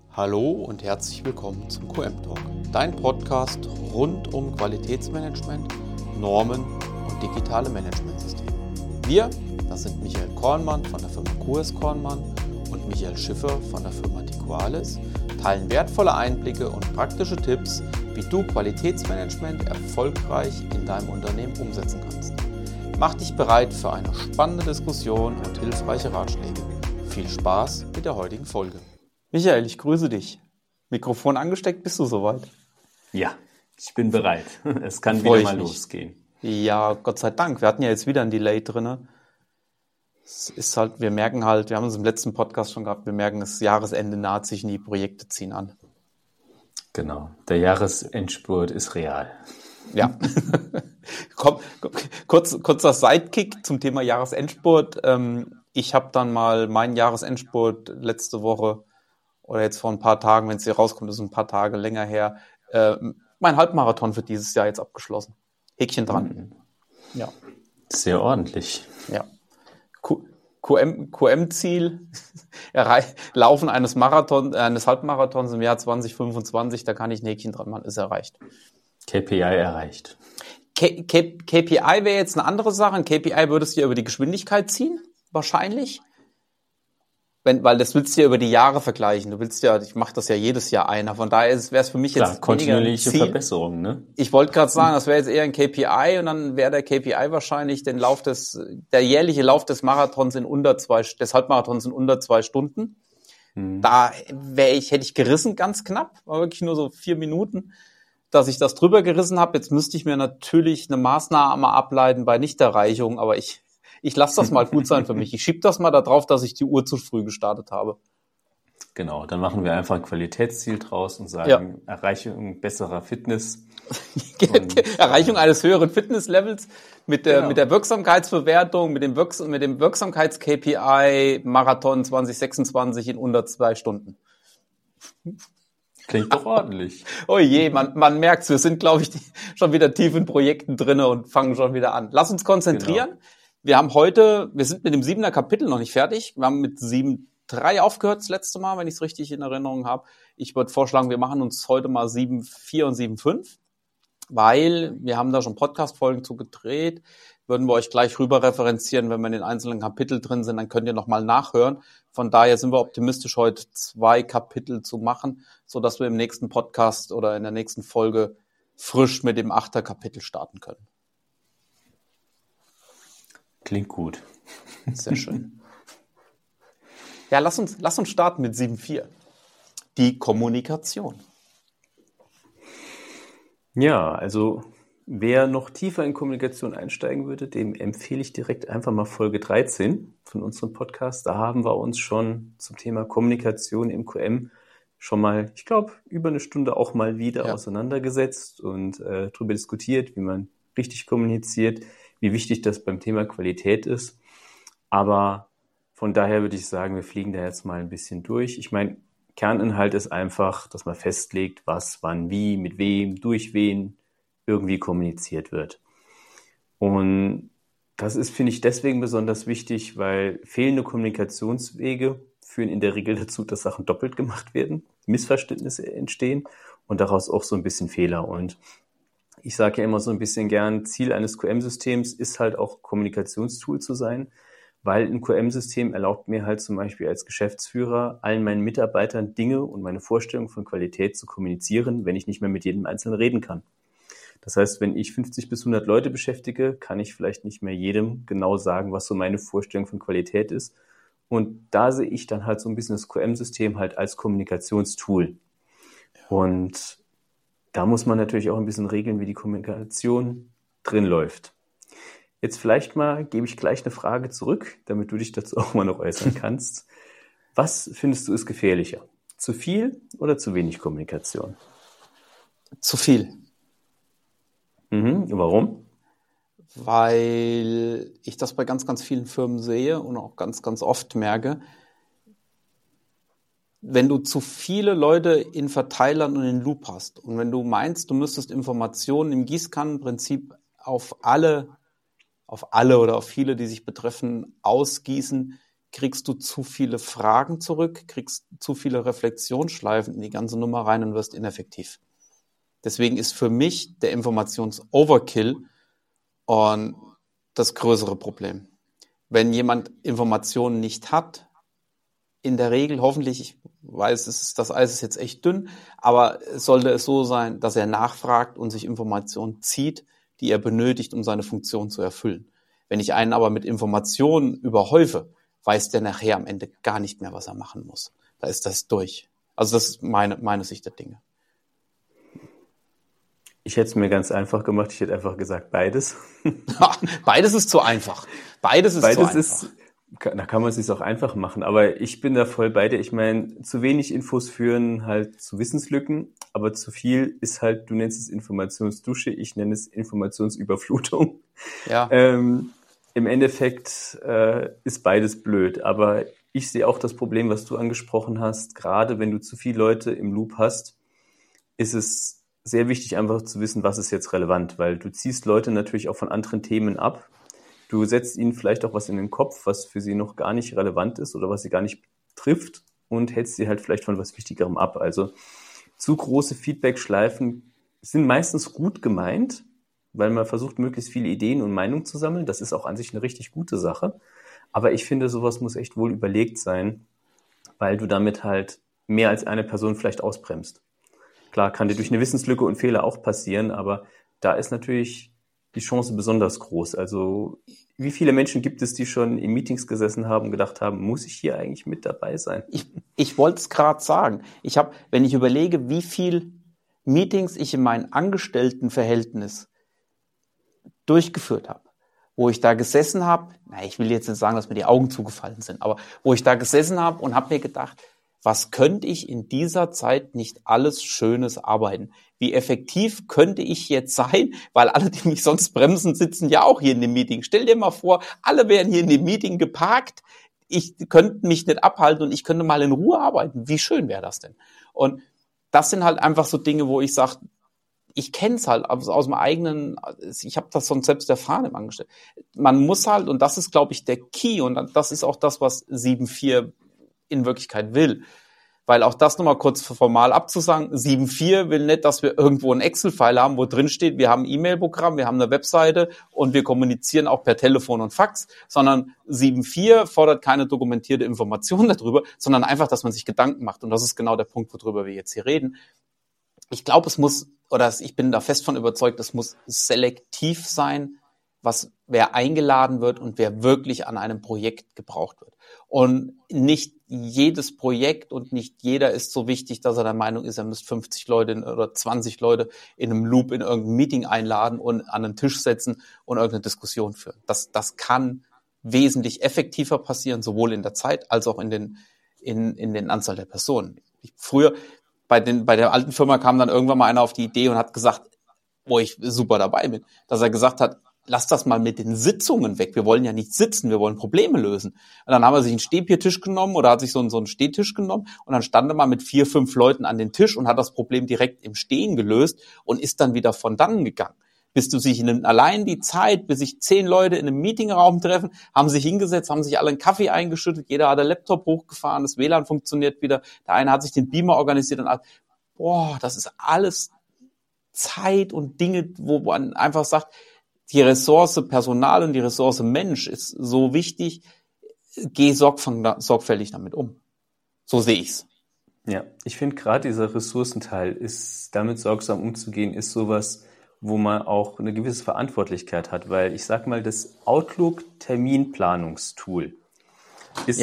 Hallo und herzlich willkommen zum QM Talk, dein Podcast rund um Qualitätsmanagement, Normen und digitale Managementsysteme. Wir, das sind Michael Kornmann von der Firma QS Kornmann und Michael Schiffer von der Firma Tiqualis, teilen wertvolle Einblicke und praktische Tipps, wie du Qualitätsmanagement erfolgreich in deinem Unternehmen umsetzen kannst. Mach dich bereit für eine spannende Diskussion und hilfreiche Ratschläge. Viel Spaß mit der heutigen Folge. Michael, ich grüße dich. Mikrofon angesteckt, bist du soweit? Ja, ich bin bereit. Es kann Freu wieder ich mal mich. losgehen. Ja, Gott sei Dank. Wir hatten ja jetzt wieder ein Delay drin. Es ist halt, wir haben es im letzten Podcast schon gehabt, wir merken, das Jahresende naht sich und die Projekte ziehen an. Genau, der Jahresendspurt ist real. Ja. Kurzer Sidekick zum Thema Jahresendspurt. Ich habe dann mal meinen Jahresendspurt letzte Woche oder jetzt vor ein paar Tagen, wenn es hier rauskommt, ist ein paar Tage länger her, mein Halbmarathon für dieses Jahr jetzt abgeschlossen. Häkchen dran. Ja. Sehr ordentlich. Ja. QM-Ziel, Laufen eines Halbmarathons im Jahr 2025, da kann ich ein Häkchen dran machen, ist erreicht. KPI erreicht. KPI wäre jetzt eine andere Sache. Ein KPI würdest du ja über die Geschwindigkeit ziehen, wahrscheinlich. Weil das willst du ja über die Jahre vergleichen. Ich mache das ja jedes Jahr einer. Von daher wäre es für mich jetzt kontinuierliche Ziel. Verbesserung, ne? Ich wollte gerade sagen, das wäre jetzt eher ein KPI und dann wäre der KPI wahrscheinlich der jährliche Lauf des Marathons des Halbmarathons in unter 2 Stunden. Da hätte ich gerissen, ganz knapp. War wirklich nur so 4 Minuten, dass ich das drüber gerissen habe. Jetzt müsste ich mir natürlich eine Maßnahme ableiten bei Nichterreichung, aber ich lasse das mal gut sein für mich. Ich schiebe das mal da drauf, dass ich die Uhr zu früh gestartet habe. Genau, dann machen wir einfach ein Qualitätsziel draus und sagen, Erreichung besserer Fitness. Erreichung eines höheren Fitnesslevels mit der Wirksamkeitsbewertung, mit dem Wirksamkeits-KPI Marathon 2026 in unter 2 Stunden. Klingt doch ordentlich. Oh je, man merkt's, wir sind, glaube ich, schon wieder tief in Projekten drinne und fangen schon wieder an. Lass uns konzentrieren. Genau. Wir sind mit dem 7er Kapitel noch nicht fertig. Wir haben mit 7.3 aufgehört das letzte Mal, wenn ich es richtig in Erinnerung habe. Ich würde vorschlagen, wir machen uns heute mal 7.4 und 7.5, weil wir haben da schon Podcast-Folgen zu gedreht. Würden wir euch gleich rüber referenzieren, wenn wir in den einzelnen Kapiteln drin sind, dann könnt ihr nochmal nachhören. Von daher sind wir optimistisch, heute 2 Kapitel zu machen, sodass wir im nächsten Podcast oder in der nächsten Folge frisch mit dem 8er Kapitel starten können. Klingt gut. Sehr schön. Ja, lass uns starten mit 7.4. Die Kommunikation. Ja, also wer noch tiefer in Kommunikation einsteigen würde, dem empfehle ich direkt einfach mal Folge 13 von unserem Podcast. Da haben wir uns schon zum Thema Kommunikation im QM schon mal, ich glaube, über eine Stunde auch mal wieder auseinandergesetzt und darüber diskutiert, wie man richtig kommuniziert, wie wichtig das beim Thema Qualität ist. Aber von daher würde ich sagen, wir fliegen da jetzt mal ein bisschen durch. Ich meine, Kerninhalt ist einfach, dass man festlegt, was, wann, wie, mit wem, durch wen irgendwie kommuniziert wird. Und das ist, finde ich, deswegen besonders wichtig, weil fehlende Kommunikationswege führen in der Regel dazu, dass Sachen doppelt gemacht werden, Missverständnisse entstehen und daraus auch so ein bisschen Fehler. Und ich sage ja immer so ein bisschen gern, Ziel eines QM-Systems ist halt auch Kommunikationstool zu sein, weil ein QM-System erlaubt mir halt zum Beispiel als Geschäftsführer allen meinen Mitarbeitern Dinge und meine Vorstellung von Qualität zu kommunizieren, wenn ich nicht mehr mit jedem Einzelnen reden kann. Das heißt, wenn ich 50 bis 100 Leute beschäftige, kann ich vielleicht nicht mehr jedem genau sagen, was so meine Vorstellung von Qualität ist. Und da sehe ich dann halt so ein bisschen das QM-System halt als Kommunikationstool. Und da muss man natürlich auch ein bisschen regeln, wie die Kommunikation drin läuft. Jetzt vielleicht mal gebe ich gleich eine Frage zurück, damit du dich dazu auch mal noch äußern kannst. Was findest du ist gefährlicher? Zu viel oder zu wenig Kommunikation? Zu viel. Warum? Weil ich das bei ganz, ganz vielen Firmen sehe und auch ganz, ganz oft merke, wenn du zu viele Leute in Verteilern und in Loop hast und wenn du meinst, du müsstest Informationen im Gießkannenprinzip auf alle oder auf viele, die sich betreffen, ausgießen, kriegst du zu viele Fragen zurück, kriegst zu viele Reflexionsschleifen in die ganze Nummer rein und wirst ineffektiv. Deswegen ist für mich der Informations-Overkill und das größere Problem. Wenn jemand Informationen nicht hat, in der Regel hoffentlich, ich weiß, das Eis ist jetzt echt dünn, aber sollte es so sein, dass er nachfragt und sich Informationen zieht, die er benötigt, um seine Funktion zu erfüllen. Wenn ich einen aber mit Informationen überhäufe, weiß der nachher am Ende gar nicht mehr, was er machen muss. Da ist das durch. Also das ist meine Sicht der Dinge. Ich hätte es mir ganz einfach gemacht. Ich hätte einfach gesagt, beides. Beides ist zu einfach. Beides ist zu einfach. Da kann man es sich auch einfach machen. Aber ich bin da voll bei dir. Ich meine, zu wenig Infos führen halt zu Wissenslücken, aber zu viel ist halt, du nennst es Informationsdusche, ich nenne es Informationsüberflutung. Ja. Im Endeffekt ist beides blöd. Aber ich sehe auch das Problem, was du angesprochen hast. Gerade wenn du zu viele Leute im Loop hast, ist es sehr wichtig, einfach zu wissen, was ist jetzt relevant, weil du ziehst Leute natürlich auch von anderen Themen ab. Du setzt ihnen vielleicht auch was in den Kopf, was für sie noch gar nicht relevant ist oder was sie gar nicht trifft und hältst sie halt vielleicht von was Wichtigerem ab. Also zu große Feedback-Schleifen sind meistens gut gemeint, weil man versucht, möglichst viele Ideen und Meinungen zu sammeln. Das ist auch an sich eine richtig gute Sache. Aber ich finde, sowas muss echt wohl überlegt sein, weil du damit halt mehr als eine Person vielleicht ausbremst. Klar, kann dir durch eine Wissenslücke und Fehler auch passieren, aber da ist natürlich die Chance besonders groß. Also wie viele Menschen gibt es, die schon in Meetings gesessen haben und gedacht haben, muss ich hier eigentlich mit dabei sein? Ich wollte es gerade sagen. Wenn ich überlege, wie viel Meetings ich in meinem Angestelltenverhältnis durchgeführt habe, wo ich da gesessen habe, ich will jetzt nicht sagen, dass mir die Augen zugefallen sind, aber wo ich da gesessen habe und habe mir gedacht, was könnte ich in dieser Zeit nicht alles Schönes arbeiten? Wie effektiv könnte ich jetzt sein? Weil alle, die mich sonst bremsen, sitzen ja auch hier in dem Meeting. Stell dir mal vor, alle wären hier in dem Meeting geparkt. Ich könnte mich nicht abhalten und ich könnte mal in Ruhe arbeiten. Wie schön wäre das denn? Und das sind halt einfach so Dinge, wo ich sage, ich kenne es halt aus dem eigenen, ich habe das sonst selbst erfahren im Angestellten. Man muss halt, und das ist, glaube ich, der Key, und das ist auch das, was 7.4 in Wirklichkeit will. Weil auch das nochmal kurz formal abzusagen, 7.4 will nicht, dass wir irgendwo ein Excel-File haben, wo drin steht, wir haben ein E-Mail-Programm, wir haben eine Webseite und wir kommunizieren auch per Telefon und Fax, sondern 7.4 fordert keine dokumentierte Information darüber, sondern einfach, dass man sich Gedanken macht. Und das ist genau der Punkt, worüber wir jetzt hier reden. Ich glaube, ich bin da fest von überzeugt, es muss selektiv sein, wer eingeladen wird und wer wirklich an einem Projekt gebraucht wird. Und nicht jedes Projekt und nicht jeder ist so wichtig, dass er der Meinung ist, er müsste 50 Leute oder 20 Leute in einem Loop in irgendein Meeting einladen und an einen Tisch setzen und irgendeine Diskussion führen. Das kann wesentlich effektiver passieren, sowohl in der Zeit als auch in den Anzahl der Personen. Früher bei der alten Firma kam dann irgendwann mal einer auf die Idee und hat gesagt, wo ich super dabei bin, dass er gesagt hat, lass das mal mit den Sitzungen weg. Wir wollen ja nicht sitzen, wir wollen Probleme lösen. Und dann haben wir sich einen Stehbiertisch genommen oder hat sich so einen Stehtisch genommen und dann stand er mal mit 4, 5 Leuten an den Tisch und hat das Problem direkt im Stehen gelöst und ist dann wieder von dannen gegangen. Bis du sich allein die Zeit, bis sich 10 Leute in einem Meetingraum treffen, haben sich hingesetzt, haben sich alle einen Kaffee eingeschüttet, jeder hat den Laptop hochgefahren, das WLAN funktioniert wieder, der eine hat sich den Beamer organisiert und das ist alles Zeit und Dinge, wo man einfach sagt, die Ressource Personal und die Ressource Mensch ist so wichtig, geh sorgfältig damit um. So sehe ich's. Ja, ich finde gerade dieser Ressourcenteil ist, damit sorgsam umzugehen, ist sowas, wo man auch eine gewisse Verantwortlichkeit hat, weil ich sag mal, das Outlook-Terminplanungstool ist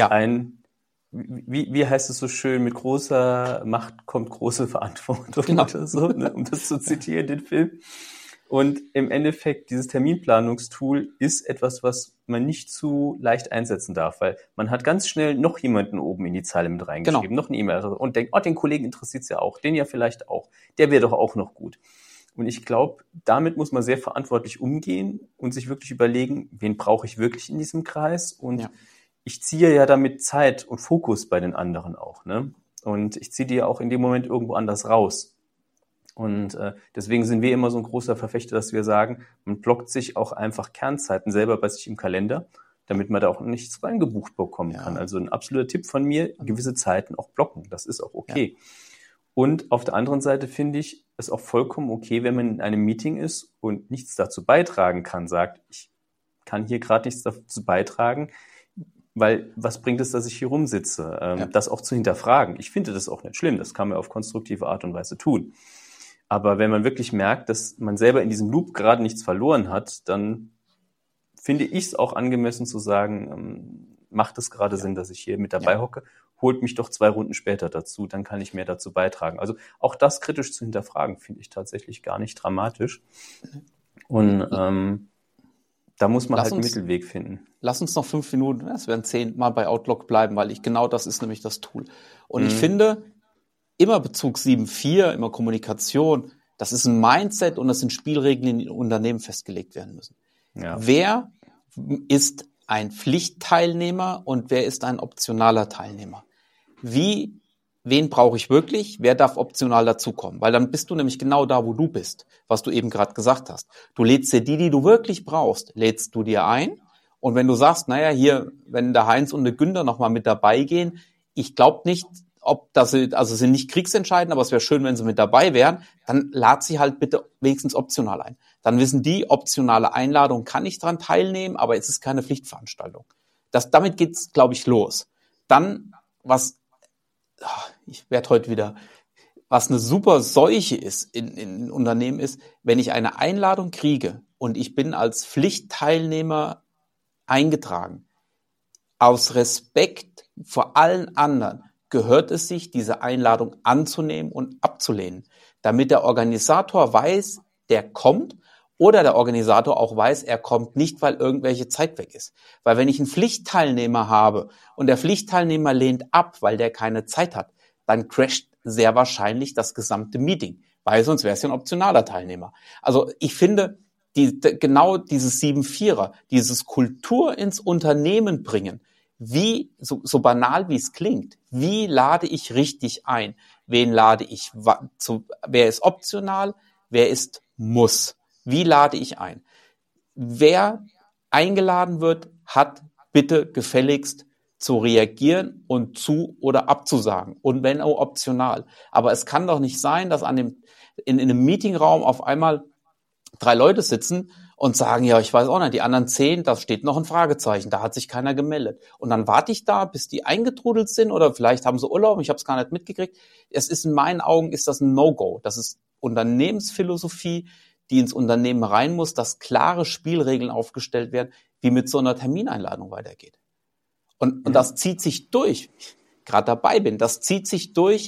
wie heißt es so schön, mit großer Macht kommt große Verantwortung oder so, ne, um das zu zitieren, den Film. Und im Endeffekt, dieses Terminplanungstool ist etwas, was man nicht zu leicht einsetzen darf, weil man hat ganz schnell noch jemanden oben in die Zeile mit reingeschrieben, noch eine E-Mail und denkt, den Kollegen interessiert's ja auch, den ja vielleicht auch, der wäre doch auch noch gut. Und ich glaube, damit muss man sehr verantwortlich umgehen und sich wirklich überlegen, wen brauche ich wirklich in diesem Kreis? Und ich ziehe ja damit Zeit und Fokus bei den anderen auch, ne? Und ich ziehe die ja auch in dem Moment irgendwo anders raus. Und deswegen sind wir immer so ein großer Verfechter, dass wir sagen, man blockt sich auch einfach Kernzeiten selber bei sich im Kalender, damit man da auch nichts reingebucht bekommen kann. Also ein absoluter Tipp von mir, gewisse Zeiten auch blocken. Das ist auch okay. Ja. Und auf der anderen Seite finde ich es auch vollkommen okay, wenn man in einem Meeting ist und nichts dazu beitragen kann, sagt, ich kann hier gerade nichts dazu beitragen, weil was bringt es, dass ich hier rumsitze? Das auch zu hinterfragen. Ich finde das auch nicht schlimm, das kann man auf konstruktive Art und Weise tun. Aber wenn man wirklich merkt, dass man selber in diesem Loop gerade nichts verloren hat, dann finde ich es auch angemessen zu sagen, macht es gerade Sinn, dass ich hier mit dabei hocke, holt mich doch 2 Runden später dazu, dann kann ich mehr dazu beitragen. Also auch das kritisch zu hinterfragen, finde ich tatsächlich gar nicht dramatisch. Und da muss man einen Mittelweg finden. Lass uns noch 5 Minuten, es werden 10 Mal bei Outlook bleiben, weil genau das ist nämlich das Tool. Und ich finde, immer Bezug 7.4, immer Kommunikation, das ist ein Mindset und das sind Spielregeln, die in Unternehmen festgelegt werden müssen. Ja. Wer ist ein Pflichtteilnehmer und wer ist ein optionaler Teilnehmer? Wen brauche ich wirklich? Wer darf optional dazukommen? Weil dann bist du nämlich genau da, wo du bist, was du eben gerade gesagt hast. Du lädst dir die du wirklich brauchst, lädst du dir ein. Und wenn du sagst, naja, hier, wenn der Heinz und der Günther nochmal mit dabei gehen, ich glaube nicht, also sind nicht kriegsentscheidend, aber es wäre schön, wenn sie mit dabei wären, dann lad sie halt bitte wenigstens optional ein. Dann wissen die, optionale Einladung kann ich dran teilnehmen, aber es ist keine Pflichtveranstaltung. Damit geht's, glaube ich, los. Dann, was eine super Seuche ist in Unternehmen ist, wenn ich eine Einladung kriege und ich bin als Pflichtteilnehmer eingetragen, aus Respekt vor allen anderen gehört es sich, diese Einladung anzunehmen und abzulehnen, damit der Organisator weiß, der kommt, oder der Organisator auch weiß, er kommt nicht, weil irgendwelche Zeit weg ist. Weil wenn ich einen Pflichtteilnehmer habe und der Pflichtteilnehmer lehnt ab, weil der keine Zeit hat, dann crasht sehr wahrscheinlich das gesamte Meeting, weil sonst wäre es ja ein optionaler Teilnehmer. Also ich finde, genau dieses 7.4er, dieses Kultur ins Unternehmen bringen, so banal wie es klingt, wie lade ich richtig ein? Wen lade ich wer ist optional? Wer ist muss? Wie lade ich ein? Wer eingeladen wird, hat bitte gefälligst zu reagieren und zu oder abzusagen. Und wenn auch optional. Aber es kann doch nicht sein, dass in einem Meetingraum auf einmal 3 Leute sitzen und sagen, ja, ich weiß auch nicht, die anderen 10, da steht noch ein Fragezeichen, da hat sich keiner gemeldet. Und dann warte ich da, bis die eingetrudelt sind oder vielleicht haben sie Urlaub, ich habe es gar nicht mitgekriegt. Es ist in meinen Augen, ist das ein No-Go. Das ist Unternehmensphilosophie, die ins Unternehmen rein muss, dass klare Spielregeln aufgestellt werden, wie mit so einer Termineinladung weitergeht. Und das zieht sich durch, gerade dabei bin, das zieht sich durch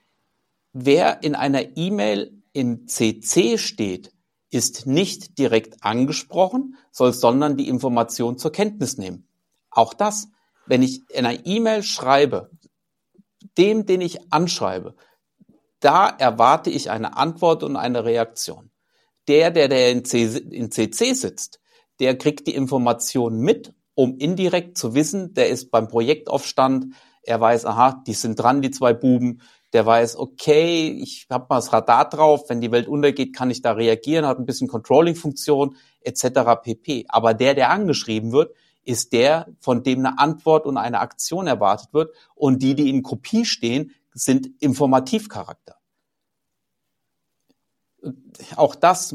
wer in einer E-Mail in CC steht, ist nicht direkt angesprochen, sondern die Information zur Kenntnis nehmen. Auch das, wenn ich in einer E-Mail schreibe, den ich anschreibe, da erwarte ich eine Antwort und eine Reaktion. Der in CC sitzt, der kriegt die Information mit, um indirekt zu wissen, der ist beim Projektaufstand, er weiß, aha, die sind dran, die 2 Buben, der weiß, okay, ich habe mal das Radar drauf, wenn die Welt untergeht, kann ich da reagieren, hat ein bisschen Controlling-Funktion etc. pp. Aber der angeschrieben wird, ist der, von dem eine Antwort und eine Aktion erwartet wird und die in Kopie stehen, sind Informativcharakter. Auch das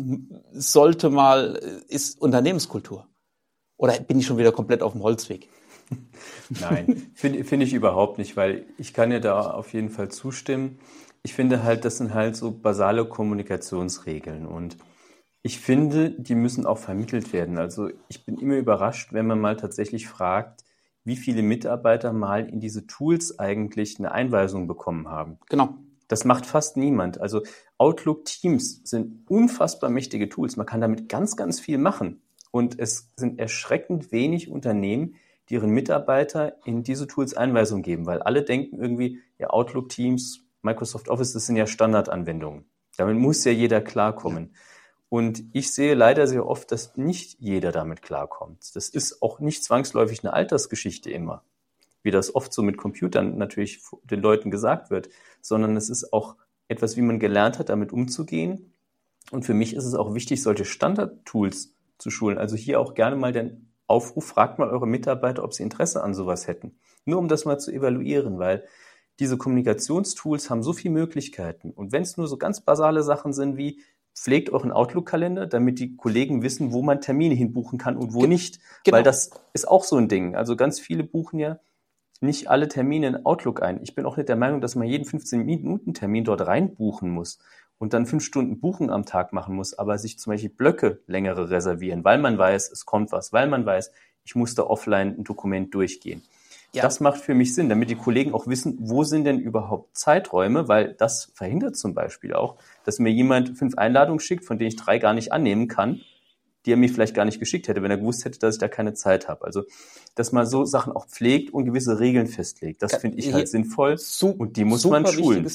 ist Unternehmenskultur. Oder bin ich schon wieder komplett auf dem Holzweg? Nein, finde ich überhaupt nicht, weil ich kann ja da auf jeden Fall zustimmen. Ich finde halt, das sind halt so basale Kommunikationsregeln und ich finde, die müssen auch vermittelt werden. Also ich bin immer überrascht, wenn man mal tatsächlich fragt, wie viele Mitarbeiter mal in diese Tools eigentlich eine Einweisung bekommen haben. Genau. Das macht fast niemand. Also Outlook Teams sind unfassbar mächtige Tools. Man kann damit ganz, ganz viel machen. Und es sind erschreckend wenig Unternehmen, die ihren Mitarbeiter in diese Tools Einweisungen geben, weil alle denken irgendwie, ja, Outlook Teams, Microsoft Office, das sind ja Standardanwendungen. Damit muss ja jeder klarkommen. Ja. Und ich sehe leider sehr oft, dass nicht jeder damit klarkommt. Das ist auch nicht zwangsläufig eine Altersgeschichte immer, wie das oft so mit Computern natürlich den Leuten gesagt wird, sondern es ist auch etwas, wie man gelernt hat, damit umzugehen. Und für mich ist es auch wichtig, solche Standard-Tools zu schulen. Also hier auch gerne mal den Aufruf, fragt mal eure Mitarbeiter, ob sie Interesse an sowas hätten. Nur um das mal zu evaluieren, weil diese Kommunikationstools haben so viele Möglichkeiten. Und wenn es nur so ganz basale Sachen sind wie, pflegt euren Outlook-Kalender, damit die Kollegen wissen, wo man Termine hinbuchen kann und wo nicht. Genau. Weil das ist auch so ein Ding. Also ganz viele buchen ja nicht alle Termine in Outlook ein. Ich bin auch nicht der Meinung, dass man jeden 15-Minuten-Termin dort reinbuchen muss und dann 5 Stunden Buchen am Tag machen muss, aber sich zum Beispiel Blöcke längere reservieren, weil man weiß, es kommt was, weil man weiß, ich muss da offline ein Dokument durchgehen. Ja. Das macht für mich Sinn, damit die Kollegen auch wissen, wo sind denn überhaupt Zeiträume, weil das verhindert zum Beispiel auch, dass mir jemand 5 Einladungen schickt, von denen ich 3 gar nicht annehmen kann, die er mir vielleicht gar nicht geschickt hätte, wenn er gewusst hätte, dass ich da keine Zeit habe. Also, dass man so Sachen auch pflegt und gewisse Regeln festlegt, das finde ich halt sinnvoll und die muss man schulen.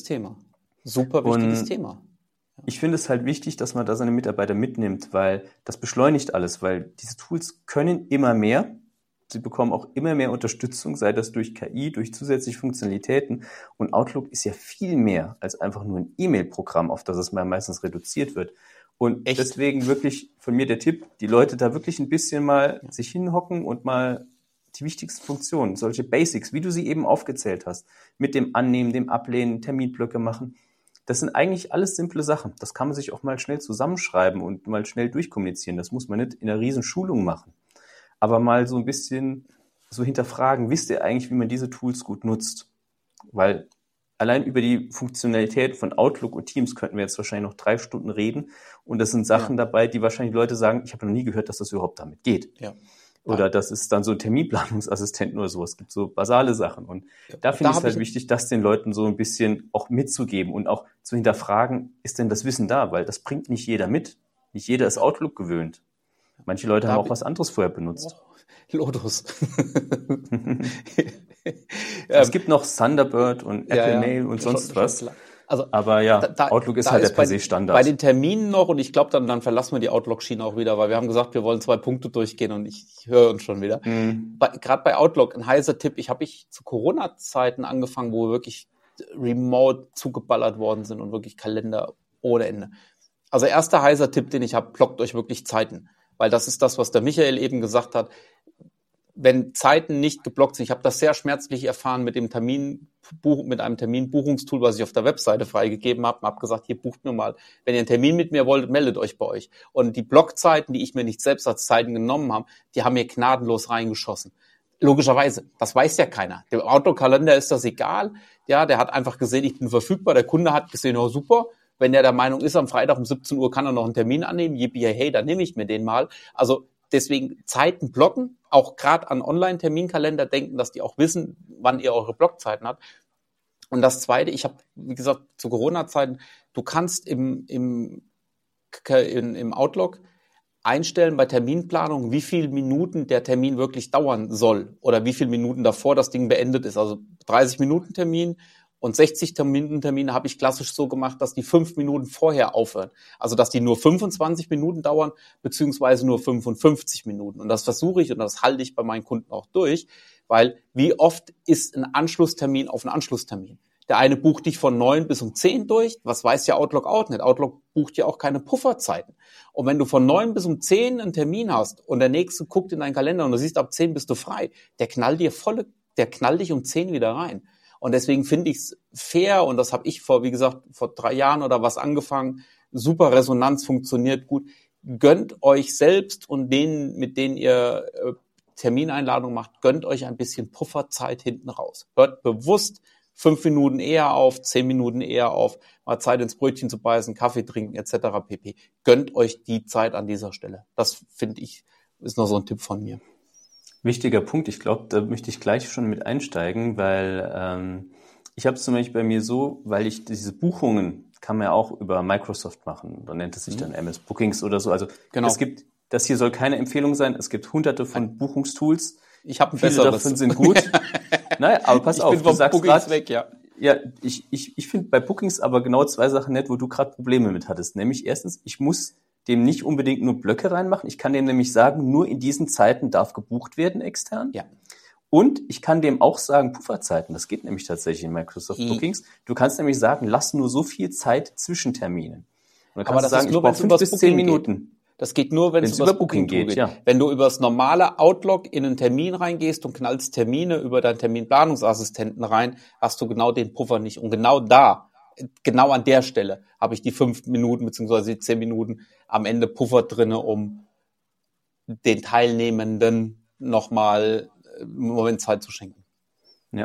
Super wichtiges Thema. Ich finde es halt wichtig, dass man da seine Mitarbeiter mitnimmt, weil das beschleunigt alles, weil diese Tools können immer mehr. Sie bekommen auch immer mehr Unterstützung, sei das durch KI, durch zusätzliche Funktionalitäten. Und Outlook ist ja viel mehr als einfach nur ein E-Mail-Programm, auf das es meistens reduziert wird. Und deswegen wirklich von mir der Tipp, die Leute da wirklich ein bisschen mal sich hinhocken und mal die wichtigsten Funktionen, solche Basics, wie du sie eben aufgezählt hast, mit dem Annehmen, dem Ablehnen, Terminblöcke machen. Das sind eigentlich alles simple Sachen. Das kann man sich auch mal schnell zusammenschreiben und mal schnell durchkommunizieren. Das muss man nicht in einer riesen Schulung machen. Aber mal so ein bisschen so hinterfragen, wisst ihr eigentlich, wie man diese Tools gut nutzt? Weil allein über die Funktionalität von Outlook und Teams könnten wir jetzt wahrscheinlich noch 3 Stunden reden. Und das sind Sachen dabei, die wahrscheinlich Leute sagen, ich habe noch nie gehört, dass das überhaupt damit geht. Ja. Oder das ist dann so ein Terminplanungsassistent oder so. Es gibt so basale Sachen. Und da finde ich es halt wichtig, das den Leuten so ein bisschen auch mitzugeben und auch zu hinterfragen, ist denn das Wissen da? Weil das bringt nicht jeder mit. Nicht jeder ist Outlook gewöhnt. Manche Leute haben auch was anderes vorher benutzt. Lotus. Es gibt noch Thunderbird und Apple Mail und sonst was. Also, aber ja, Outlook ist halt der per se Standard. Bei den Terminen noch, und ich glaube, dann verlassen wir die Outlook-Schiene auch wieder, weil wir haben gesagt, wir wollen 2 Punkte durchgehen und ich höre uns schon wieder. Gerade bei Outlook, ein heißer Tipp, ich zu Corona-Zeiten angefangen, wo wir wirklich remote zugeballert worden sind und wirklich Kalender ohne Ende. Also erster heißer Tipp, den ich habe, blockt euch wirklich Zeiten. Weil das ist das, was der Michael eben gesagt hat. Wenn Zeiten nicht geblockt sind, ich habe das sehr schmerzlich erfahren mit einem Terminbuchungstool, was ich auf der Webseite freigegeben habe, und habe gesagt, hier bucht mir mal, wenn ihr einen Termin mit mir wollt, meldet euch bei euch. Und die Blockzeiten, die ich mir nicht selbst als Zeiten genommen habe, die haben mir gnadenlos reingeschossen. Logischerweise, das weiß ja keiner. Dem Outlook-Kalender ist das egal. Ja, der hat einfach gesehen, ich bin verfügbar. Der Kunde hat gesehen, oh super. Wenn der Meinung ist, am Freitag um 17 Uhr kann er noch einen Termin annehmen, yippie, hey, dann nehme ich mir den mal. Also deswegen Zeiten blocken, auch gerade an Online-Terminkalender denken, dass die auch wissen, wann ihr eure Blockzeiten habt. Und das Zweite, ich habe, wie gesagt, zu Corona-Zeiten, du kannst im Outlook einstellen bei Terminplanung, wie viele Minuten der Termin wirklich dauern soll oder wie viele Minuten davor das Ding beendet ist. Also 30-Minuten-Termin und 60-Minuten-Termine habe ich klassisch so gemacht, dass die 5 Minuten vorher aufhören. Also dass die nur 25 Minuten dauern, beziehungsweise nur 55 Minuten. Und das versuche ich und das halte ich bei meinen Kunden auch durch, weil wie oft ist ein Anschlusstermin auf einen Anschlusstermin? Der eine bucht dich von 9 bis um 10 durch, was weiß ja Outlook auch nicht. Outlook bucht ja auch keine Pufferzeiten. Und wenn du von 9 bis um 10 einen Termin hast und der nächste guckt in deinen Kalender und du siehst, ab 10 bist du frei, der knallt dich um 10 wieder rein. Und deswegen finde ich es fair, und das habe ich vor 3 Jahren oder was angefangen, super Resonanz, funktioniert gut. Gönnt euch selbst und denen, mit denen ihr Termineinladungen macht, gönnt euch ein bisschen Pufferzeit hinten raus. Hört bewusst 5 Minuten eher auf, 10 Minuten eher auf, mal Zeit ins Brötchen zu beißen, Kaffee trinken etc. pp. Gönnt euch die Zeit an dieser Stelle. Das finde ich, ist noch so ein Tipp von mir. Wichtiger Punkt, ich glaube, da möchte ich gleich schon mit einsteigen, weil ich habe es zum Beispiel bei mir so, weil ich diese Buchungen kann man ja auch über Microsoft machen, dann nennt es sich dann MS Bookings oder so. Also genau. Das hier soll keine Empfehlung sein, es gibt hunderte von Buchungstools. Ich habe ein besseres. Viele davon sind gut. Naja, aber pass auf, du sagst Bookings weg, ja. Ja, ich finde bei Bookings aber genau 2 Sachen nett, wo du gerade Probleme mit hattest. Nämlich erstens, ich muss dem nicht unbedingt nur Blöcke reinmachen. Ich kann dem nämlich sagen, nur in diesen Zeiten darf gebucht werden extern. Ja. Und ich kann dem auch sagen, Pufferzeiten. Das geht nämlich tatsächlich in Microsoft Bookings. Du kannst nämlich sagen, lass nur so viel Zeit zwischen Terminen. Und dann kannst du sagen, ich brauche 5 bis 10 Minuten. Das geht nur, wenn es über Booking geht. Ja. Wenn du über das normale Outlook in einen Termin reingehst und knallst Termine über deinen Terminplanungsassistenten rein, hast du genau den Puffer nicht. Und genau an der Stelle habe ich die 5 Minuten bzw. die 10 Minuten am Ende Puffer drinne, um den Teilnehmenden nochmal einen Moment Zeit zu schenken. Ja,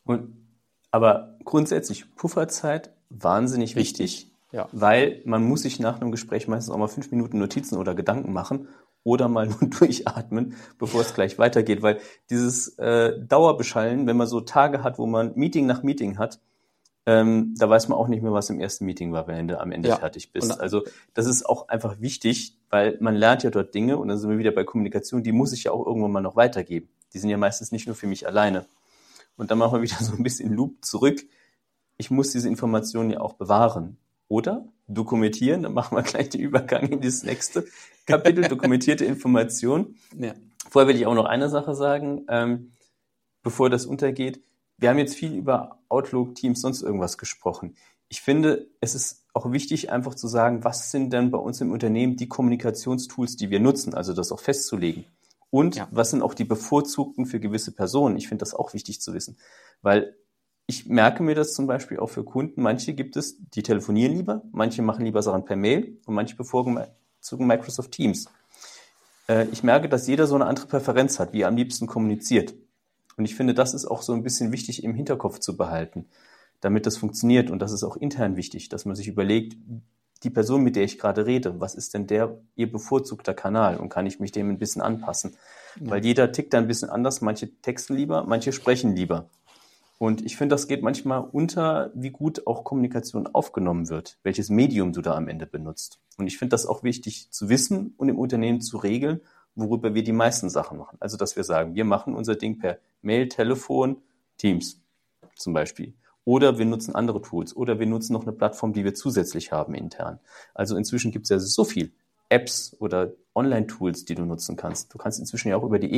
aber grundsätzlich Pufferzeit wahnsinnig wichtig. Ja. Weil man muss sich nach einem Gespräch meistens auch mal 5 Minuten Notizen oder Gedanken machen oder mal nur durchatmen, bevor es gleich weitergeht. Weil dieses Dauerbeschallen, wenn man so Tage hat, wo man Meeting nach Meeting hat, da weiß man auch nicht mehr, was im ersten Meeting war, wenn du am Ende fertig bist. Also das ist auch einfach wichtig, weil man lernt ja dort Dinge, und dann sind wir wieder bei Kommunikation, die muss ich ja auch irgendwann mal noch weitergeben. Die sind ja meistens nicht nur für mich alleine. Und dann machen wir wieder so ein bisschen Loop zurück. Ich muss diese Informationen ja auch bewahren. Oder dokumentieren, dann machen wir gleich den Übergang in das nächste Kapitel, dokumentierte Information. Ja. Vorher will ich auch noch eine Sache sagen, bevor das untergeht. Wir haben jetzt viel über Outlook, Teams, sonst irgendwas gesprochen. Ich finde, es ist auch wichtig, einfach zu sagen, was sind denn bei uns im Unternehmen die Kommunikationstools, die wir nutzen, also das auch festzulegen. Und was sind auch die bevorzugten für gewisse Personen? Ich finde das auch wichtig zu wissen, weil ich merke mir das zum Beispiel auch für Kunden. Manche gibt es, die telefonieren lieber, manche machen lieber Sachen per Mail und manche bevorzugen Microsoft Teams. Ich merke, dass jeder so eine andere Präferenz hat, wie er am liebsten kommuniziert. Und ich finde, das ist auch so ein bisschen wichtig im Hinterkopf zu behalten, damit das funktioniert. Und das ist auch intern wichtig, dass man sich überlegt, die Person, mit der ich gerade rede, was ist denn ihr bevorzugter Kanal und kann ich mich dem ein bisschen anpassen? Ja. Weil jeder tickt da ein bisschen anders, manche texten lieber, manche sprechen lieber. Und ich finde, das geht manchmal unter, wie gut auch Kommunikation aufgenommen wird, welches Medium du da am Ende benutzt. Und ich finde das auch wichtig zu wissen und im Unternehmen zu regeln, worüber wir die meisten Sachen machen. Also, dass wir sagen, wir machen unser Ding per Mail, Telefon, Teams zum Beispiel. Oder wir nutzen andere Tools. Oder wir nutzen noch eine Plattform, die wir zusätzlich haben intern. Also inzwischen gibt es ja so viel Apps oder Online-Tools, die du nutzen kannst. Du kannst inzwischen ja auch über die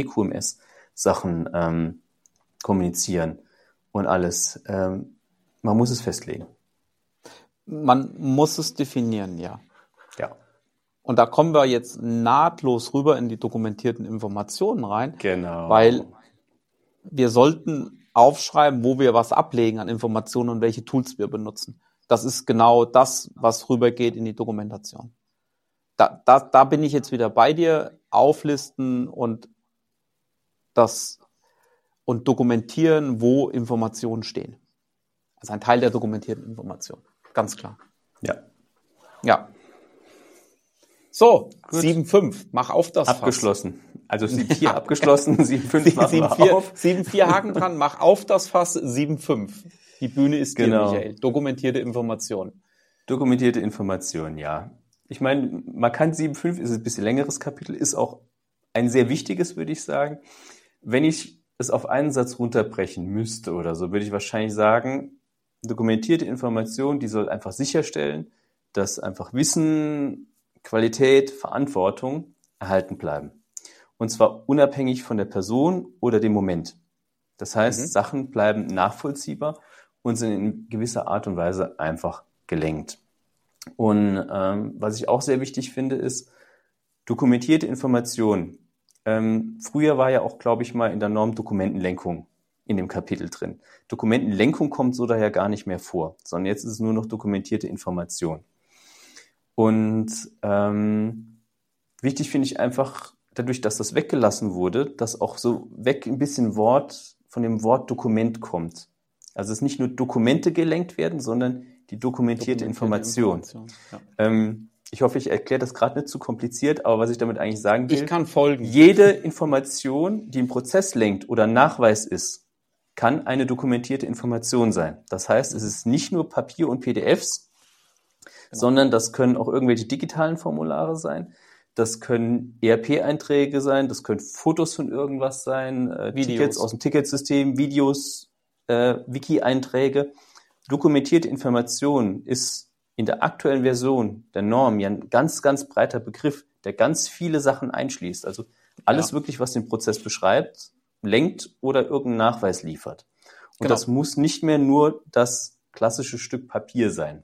EQMS-Sachen kommunizieren. Und alles. Man muss es festlegen. Man muss es definieren, ja. Ja. Und da kommen wir jetzt nahtlos rüber in die dokumentierten Informationen rein. Genau. Weil wir sollten aufschreiben, wo wir was ablegen an Informationen und welche Tools wir benutzen. Das ist genau das, was rübergeht in die Dokumentation. Da bin ich jetzt wieder bei dir. Auflisten und dokumentieren, wo Informationen stehen. Also ein Teil der dokumentierten Information. Ganz klar. Ja. So, 7.5. Mach auf das abgeschlossen. Fass. Also 7.4 abgeschlossen, 7.5 machen wir auf. 7.4 Haken dran, mach auf das Fass, 7.5. Die Bühne ist dir, Michael. Dokumentierte Information. Dokumentierte Information, ja. Ich meine, man kann 7.5, ist ein bisschen längeres Kapitel, ist auch ein sehr wichtiges, würde ich sagen. Wenn ich es auf einen Satz runterbrechen müsste oder so, würde ich wahrscheinlich sagen, dokumentierte Information, die soll einfach sicherstellen, dass einfach Wissen, Qualität, Verantwortung erhalten bleiben. Und zwar unabhängig von der Person oder dem Moment. Das heißt, Sachen bleiben nachvollziehbar und sind in gewisser Art und Weise einfach gelenkt. Und was ich auch sehr wichtig finde, ist dokumentierte Information. Früher war ja auch, glaube ich, mal in der Norm Dokumentenlenkung in dem Kapitel drin. Dokumentenlenkung kommt so daher gar nicht mehr vor, sondern jetzt ist es nur noch dokumentierte Information. Und wichtig finde ich einfach, dadurch, dass das weggelassen wurde, dass auch so weg ein bisschen von dem Wort Dokument kommt. Also es nicht nur Dokumente gelenkt werden, sondern die dokumentierte Information. Ja. Ich hoffe, ich erkläre das gerade nicht zu kompliziert, aber was ich damit eigentlich sagen will, ich kann folgen. Jede Information, die im Prozess lenkt oder Nachweis ist, kann eine dokumentierte Information sein. Das heißt, es ist nicht nur Papier und PDFs, sondern das können auch irgendwelche digitalen Formulare sein, das können ERP-Einträge sein, das können Fotos von irgendwas sein, Tickets aus dem Ticketsystem, Videos, Wiki-Einträge. Dokumentierte Information ist in der aktuellen Version der Norm ja ein ganz, ganz breiter Begriff, der ganz viele Sachen einschließt. Also alles wirklich, was den Prozess beschreibt, lenkt oder irgendeinen Nachweis liefert. Und das muss nicht mehr nur das klassische Stück Papier sein,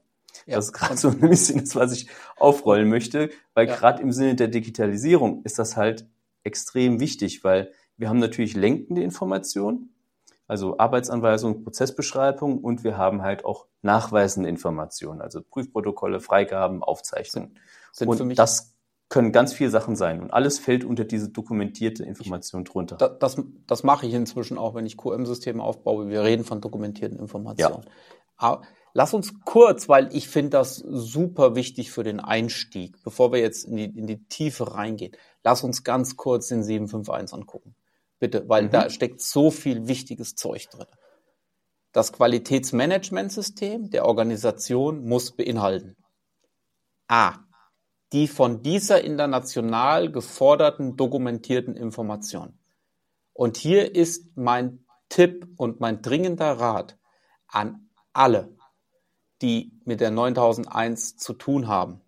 Ja. Das ist gerade so ein bisschen das, was ich aufrollen möchte, weil gerade im Sinne der Digitalisierung ist das halt extrem wichtig, weil wir haben natürlich lenkende Informationen, also Arbeitsanweisungen, Prozessbeschreibung, und wir haben halt auch nachweisende Informationen, also Prüfprotokolle, Freigaben, Aufzeichnungen. Sind und für mich das können ganz viele Sachen sein und alles fällt unter diese dokumentierte Information drunter. Das mache ich inzwischen auch, wenn ich QM-Systeme aufbaue. Wir reden von dokumentierten Informationen. Ja. Aber lass uns kurz, weil ich finde das super wichtig für den Einstieg, bevor wir jetzt in die Tiefe reingehen, lass uns ganz kurz den 751 angucken. Bitte, weil da steckt so viel wichtiges Zeug drin. Das Qualitätsmanagementsystem der Organisation muss beinhalten: A, die von dieser international geforderten dokumentierten Informationen. Und hier ist mein Tipp und mein dringender Rat an alle, die mit der 9001 zu tun haben.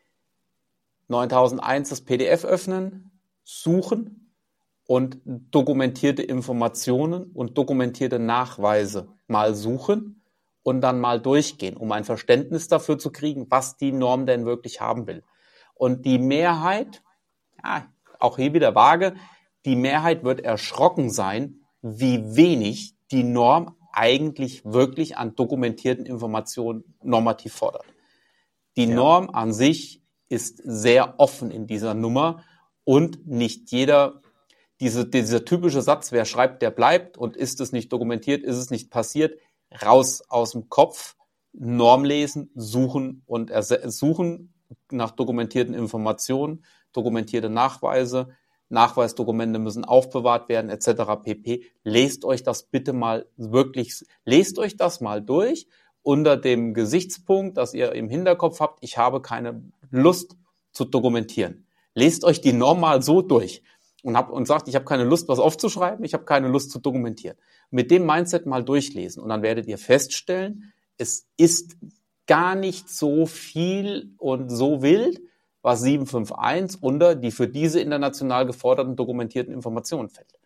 9001 das PDF öffnen, suchen und dokumentierte Informationen und dokumentierte Nachweise mal suchen und dann mal durchgehen, um ein Verständnis dafür zu kriegen, was die Norm denn wirklich haben will. Und die Mehrheit, ja, auch hier wieder vage, die Mehrheit wird erschrocken sein, wie wenig die Norm eigentlich wirklich an dokumentierten Informationen normativ fordert. Die Norm an sich ist sehr offen in dieser Nummer und nicht jeder, dieser typische Satz, wer schreibt, der bleibt, und ist es nicht dokumentiert, ist es nicht passiert, raus aus dem Kopf, Norm lesen, suchen und suchen nach dokumentierten Informationen, dokumentierte Nachweise, Nachweisdokumente müssen aufbewahrt werden, etc. pp. Lest euch das bitte mal wirklich, lest euch das mal durch unter dem Gesichtspunkt, dass ihr im Hinterkopf habt, ich habe keine Lust zu dokumentieren. Lest euch die Norm mal so durch und sagt, ich habe keine Lust, was aufzuschreiben, ich habe keine Lust zu dokumentieren. Mit dem Mindset mal durchlesen und dann werdet ihr feststellen, es ist gar nicht so viel und so wild, was 751 unter die für diese international geforderten dokumentierten Informationen fällt.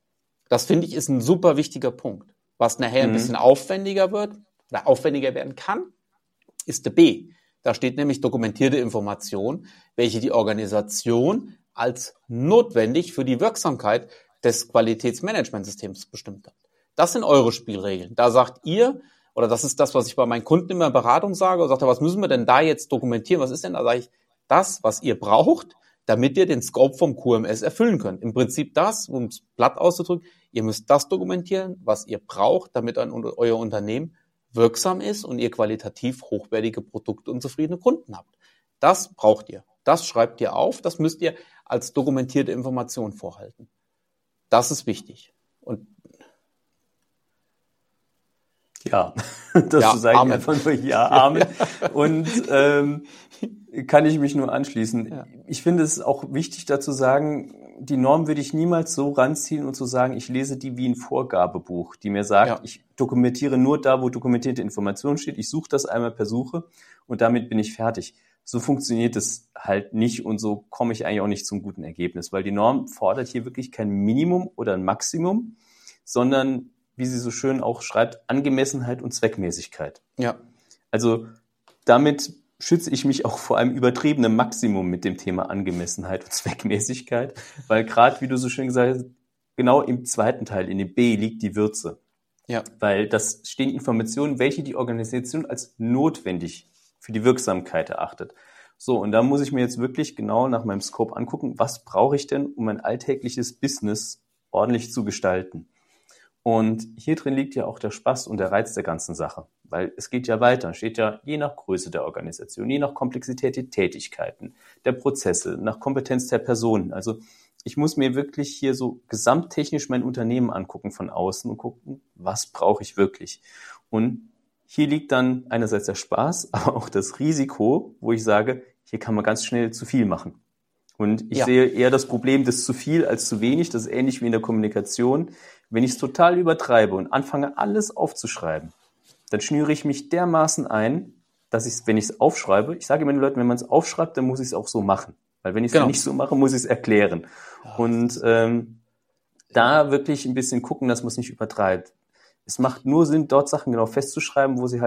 Das finde ich ist ein super wichtiger Punkt. Was nachher ein bisschen aufwendiger wird oder aufwendiger werden kann, ist der B. Da steht nämlich dokumentierte Information, welche die Organisation als notwendig für die Wirksamkeit des Qualitätsmanagementsystems bestimmt hat. Das sind eure Spielregeln. Da sagt ihr, oder das ist das, was ich bei meinen Kunden immer in Beratung sage, und sagt, was müssen wir denn da jetzt dokumentieren? Was ist denn da? Sage ich, das, was ihr braucht, damit ihr den Scope vom QMS erfüllen könnt. Im Prinzip das, um es platt auszudrücken, ihr müsst das dokumentieren, was ihr braucht, damit euer Unternehmen wirksam ist und ihr qualitativ hochwertige Produkte und zufriedene Kunden habt. Das braucht ihr. Das schreibt ihr auf. Das müsst ihr als dokumentierte Information vorhalten. Das ist wichtig. Und ja, dazu sage ich einfach nur ja, Amen. Und kann ich mich nur anschließen. Ja. Ich finde es auch wichtig dazu sagen, die Norm würde ich niemals so ranziehen und zu sagen, ich lese die wie ein Vorgabebuch, die mir sagt, ich dokumentiere nur da, wo dokumentierte Information steht, ich suche das einmal per Suche und damit bin ich fertig. So funktioniert es halt nicht und so komme ich eigentlich auch nicht zum guten Ergebnis, weil die Norm fordert hier wirklich kein Minimum oder ein Maximum, sondern, wie sie so schön auch schreibt, Angemessenheit und Zweckmäßigkeit. Ja. Also damit schütze ich mich auch vor einem übertriebenen Maximum mit dem Thema Angemessenheit und Zweckmäßigkeit, weil gerade, wie du so schön gesagt hast, genau im zweiten Teil, in dem B, liegt die Würze. Ja. Weil das stehen Informationen, welche die Organisation als notwendig für die Wirksamkeit erachtet. So, und da muss ich mir jetzt wirklich genau nach meinem Scope angucken, was brauche ich denn, um mein alltägliches Business ordentlich zu gestalten. Und hier drin liegt ja auch der Spaß und der Reiz der ganzen Sache, weil es geht ja weiter, steht ja je nach Größe der Organisation, je nach Komplexität der Tätigkeiten, der Prozesse, nach Kompetenz der Personen. Also ich muss mir wirklich hier so gesamttechnisch mein Unternehmen angucken von außen und gucken, was brauche ich wirklich. Und hier liegt dann einerseits der Spaß, aber auch das Risiko, wo ich sage, hier kann man ganz schnell zu viel machen. Und ich sehe eher das Problem des zu viel als zu wenig. Das ist ähnlich wie in der Kommunikation. Wenn ich es total übertreibe und anfange, alles aufzuschreiben, dann schnüre ich mich dermaßen ein, dass ich, wenn ich es aufschreibe, ich sage immer den Leuten, wenn man es aufschreibt, dann muss ich es auch so machen. Weil wenn ich es nicht so mache, muss ich es erklären. Und da wirklich ein bisschen gucken, dass man es nicht übertreibt. Es macht nur Sinn, dort Sachen genau festzuschreiben, wo sie halt auch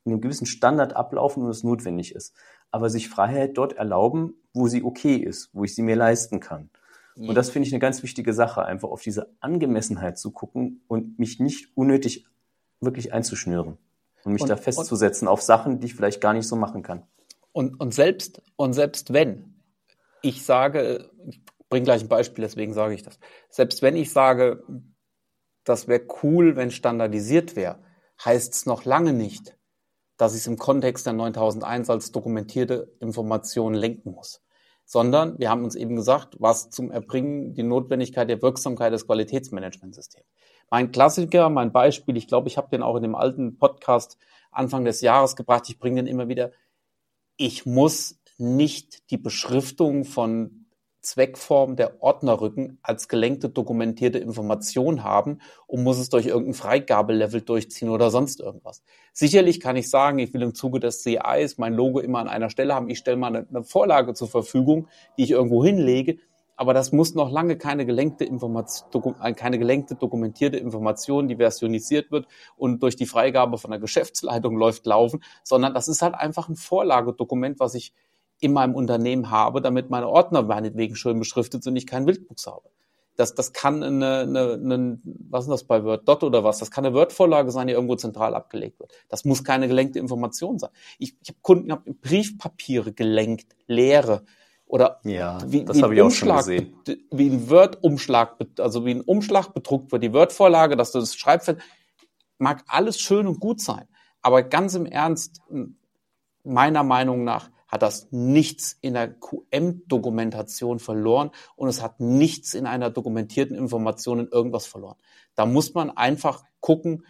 in einem gewissen Standard ablaufen und es notwendig ist. Aber sich Freiheit dort erlauben, wo sie okay ist, wo ich sie mir leisten kann. Und das finde ich eine ganz wichtige Sache, einfach auf diese Angemessenheit zu gucken und mich nicht unnötig wirklich einzuschnüren und mich da festzusetzen auf Sachen, die ich vielleicht gar nicht so machen kann. Und selbst wenn ich sage, ich bringe gleich ein Beispiel, deswegen sage ich das, selbst wenn ich sage, das wäre cool, wenn standardisiert wäre, heißt es noch lange nicht, dass ich es im Kontext der 9001 als dokumentierte Information lenken muss. Sondern wir haben uns eben gesagt, was zum Erbringen die Notwendigkeit der Wirksamkeit des Qualitätsmanagementsystems. Mein Klassiker, mein Beispiel, ich glaube, ich habe den auch in dem alten Podcast Anfang des Jahres gebracht, ich bringe den immer wieder. Ich muss nicht die Beschriftung von Zweckform der Ordnerrücken als gelenkte dokumentierte Information haben und muss es durch irgendein Freigabelevel durchziehen oder sonst irgendwas. Sicherlich kann ich sagen, ich will im Zuge des CIs mein Logo immer an einer Stelle haben. Ich stelle mal eine Vorlage zur Verfügung, die ich irgendwo hinlege, aber das muss noch lange keine gelenkte dokumentierte Information, die versionisiert wird und durch die Freigabe von der Geschäftsleitung laufen, sondern das ist halt einfach ein Vorlagedokument, was ich in meinem Unternehmen habe, damit meine Ordner meinetwegen schön beschriftet sind und ich keinen Wildwuchs habe. Das kann was ist das bei Word Dot oder was? Das kann eine Word-Vorlage sein, die irgendwo zentral abgelegt wird. Das muss keine gelenkte Information sein. Ich habe Kunden gehabt, Briefpapiere gelenkt, leere oder wie ein Umschlag, wie ein Word-Umschlag, also wie ein Umschlag bedruckt wird, die Word-Vorlage, dass du das Schreibfeld, mag alles schön und gut sein. Aber ganz im Ernst, meiner Meinung nach, hat das nichts in der QM-Dokumentation verloren und es hat nichts in einer dokumentierten Information in irgendwas verloren. Da muss man einfach gucken,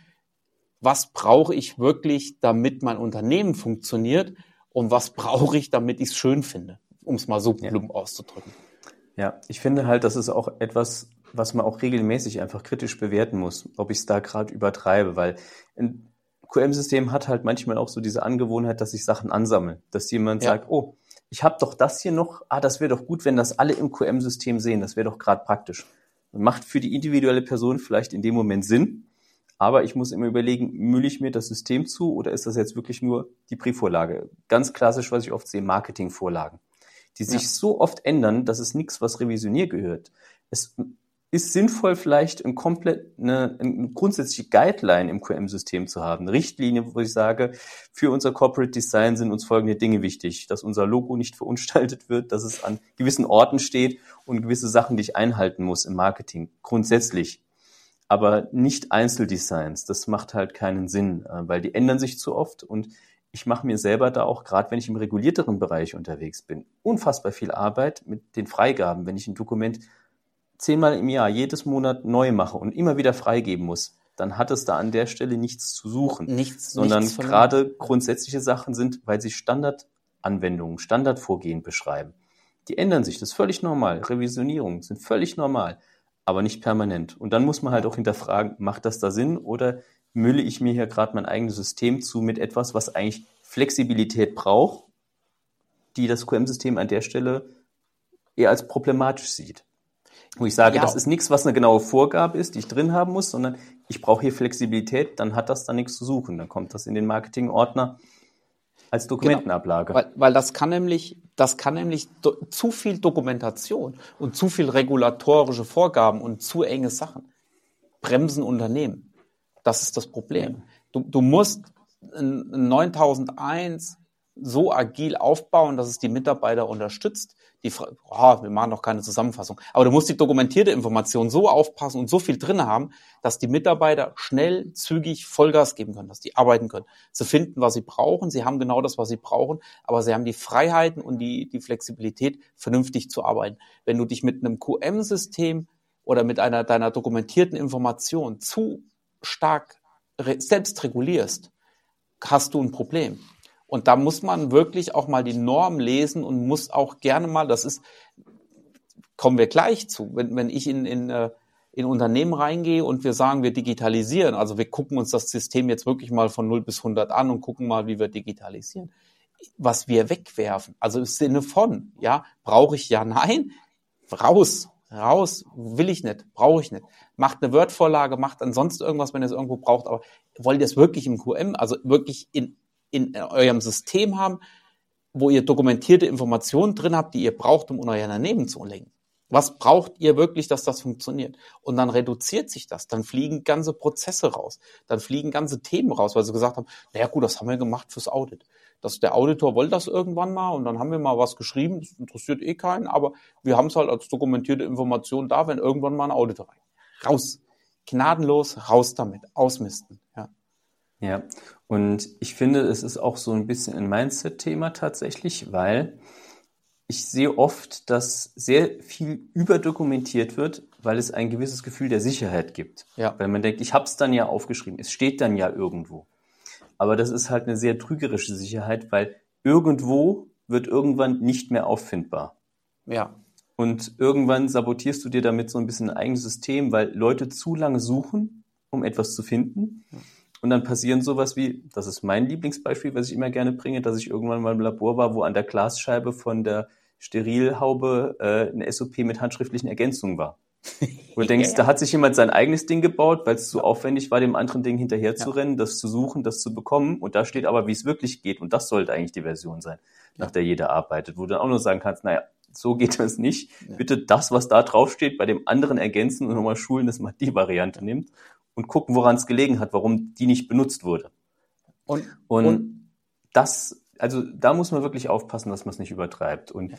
was brauche ich wirklich, damit mein Unternehmen funktioniert und was brauche ich, damit ich es schön finde, um es mal so plump auszudrücken. Ja, ich finde halt, das ist auch etwas, was man auch regelmäßig einfach kritisch bewerten muss, ob ich es da gerade übertreibe, weil ein QM-System hat halt manchmal auch so diese Angewohnheit, dass sich Sachen ansammeln, dass jemand sagt, oh, ich habe doch das hier noch, das wäre doch gut, wenn das alle im QM-System sehen, das wäre doch gerade praktisch. Macht für die individuelle Person vielleicht in dem Moment Sinn, aber ich muss immer überlegen, mülle ich mir das System zu oder ist das jetzt wirklich nur die Briefvorlage? Ganz klassisch, was ich oft sehe, Marketingvorlagen, die sich so oft ändern, dass es nichts, was revisioniert gehört. Es ist sinnvoll, vielleicht eine grundsätzliche Guideline im QM-System zu haben, eine Richtlinie, wo ich sage, für unser Corporate Design sind uns folgende Dinge wichtig, dass unser Logo nicht verunstaltet wird, dass es an gewissen Orten steht und gewisse Sachen, die ich einhalten muss im Marketing, grundsätzlich. Aber nicht Einzeldesigns, das macht halt keinen Sinn, weil die ändern sich zu oft und ich mache mir selber da auch, gerade wenn ich im regulierteren Bereich unterwegs bin, unfassbar viel Arbeit mit den Freigaben, wenn ich ein Dokument 10-mal im Jahr, jedes Monat neu mache und immer wieder freigeben muss, dann hat es da an der Stelle nichts zu suchen. Sondern gerade grundsätzliche Sachen sind, weil sie Standardanwendungen, Standardvorgehen beschreiben. Die ändern sich, das ist völlig normal. Revisionierungen sind völlig normal, aber nicht permanent. Und dann muss man halt auch hinterfragen, macht das da Sinn oder mülle ich mir hier gerade mein eigenes System zu mit etwas, was eigentlich Flexibilität braucht, die das QM-System an der Stelle eher als problematisch sieht. Wo ich sage, das ist nichts, was eine genaue Vorgabe ist, die ich drin haben muss, sondern ich brauche hier Flexibilität, dann hat das da nichts zu suchen. Dann kommt das in den Marketing-Ordner als Dokumentenablage. Genau. Weil das kann nämlich zu viel Dokumentation und zu viel regulatorische Vorgaben und zu enge Sachen bremsen Unternehmen. Das ist das Problem. Du musst ein 9001 so agil aufbauen, dass es die Mitarbeiter unterstützt. Wir machen noch keine Zusammenfassung. Aber du musst die dokumentierte Information so aufpassen und so viel drin haben, dass die Mitarbeiter schnell, zügig Vollgas geben können, dass die arbeiten können. Sie finden, was sie brauchen. Sie haben genau das, was sie brauchen. Aber sie haben die Freiheiten und die Flexibilität, vernünftig zu arbeiten. Wenn du dich mit einem QM-System oder mit deiner dokumentierten Information zu stark selbst regulierst, hast du ein Problem. Und da muss man wirklich auch mal die Norm lesen und muss auch gerne mal, kommen wir gleich zu, wenn ich in Unternehmen reingehe und wir sagen, wir digitalisieren, also wir gucken uns das System jetzt wirklich mal von 0 bis 100 an und gucken mal, wie wir digitalisieren. Was wir wegwerfen, also im Sinne von, brauche ich, nein, raus, will ich nicht, brauche ich nicht. Macht eine Word-Vorlage, macht ansonsten irgendwas, wenn ihr es irgendwo braucht, aber wollt ihr es wirklich im QM, also wirklich in in eurem System haben, wo ihr dokumentierte Informationen drin habt, die ihr braucht, um euer Unternehmen zu lenken. Was braucht ihr wirklich, dass das funktioniert? Und dann reduziert sich das. Dann fliegen ganze Prozesse raus. Dann fliegen ganze Themen raus, weil sie gesagt haben, naja gut, das haben wir gemacht fürs Audit. Der Auditor wollte das irgendwann mal und dann haben wir mal was geschrieben, das interessiert eh keinen, aber wir haben es halt als dokumentierte Information da, wenn irgendwann mal ein Auditor rein. Raus. Gnadenlos, raus damit. Ausmisten. Ja. Ja, und ich finde, es ist auch so ein bisschen ein Mindset-Thema tatsächlich, weil ich sehe oft, dass sehr viel überdokumentiert wird, weil es ein gewisses Gefühl der Sicherheit gibt. Ja. Weil man denkt, ich habe es dann ja aufgeschrieben, es steht dann ja irgendwo. Aber das ist halt eine sehr trügerische Sicherheit, weil irgendwo wird irgendwann nicht mehr auffindbar. Ja. Und irgendwann sabotierst du dir damit so ein bisschen ein eigenes System, weil Leute zu lange suchen, um etwas zu finden. Und dann passieren sowas wie, das ist mein Lieblingsbeispiel, was ich immer gerne bringe, dass ich irgendwann mal im Labor war, wo an der Glasscheibe von der Sterilhaube eine SOP mit handschriftlichen Ergänzungen war. Wo du denkst, da hat sich jemand sein eigenes Ding gebaut, weil es zu aufwendig war, dem anderen Ding hinterher zu rennen, das zu suchen, das zu bekommen. Und da steht aber, wie es wirklich geht. Und das sollte eigentlich die Version sein, nach der jeder arbeitet. Wo du dann auch nur sagen kannst, naja, so geht das nicht. Ja. Bitte das, was da draufsteht, bei dem anderen ergänzen und nochmal schulen, dass man die Variante nimmt. Und gucken, woran es gelegen hat, warum die nicht benutzt wurde. Und das, also da muss man wirklich aufpassen, dass man es nicht übertreibt. Und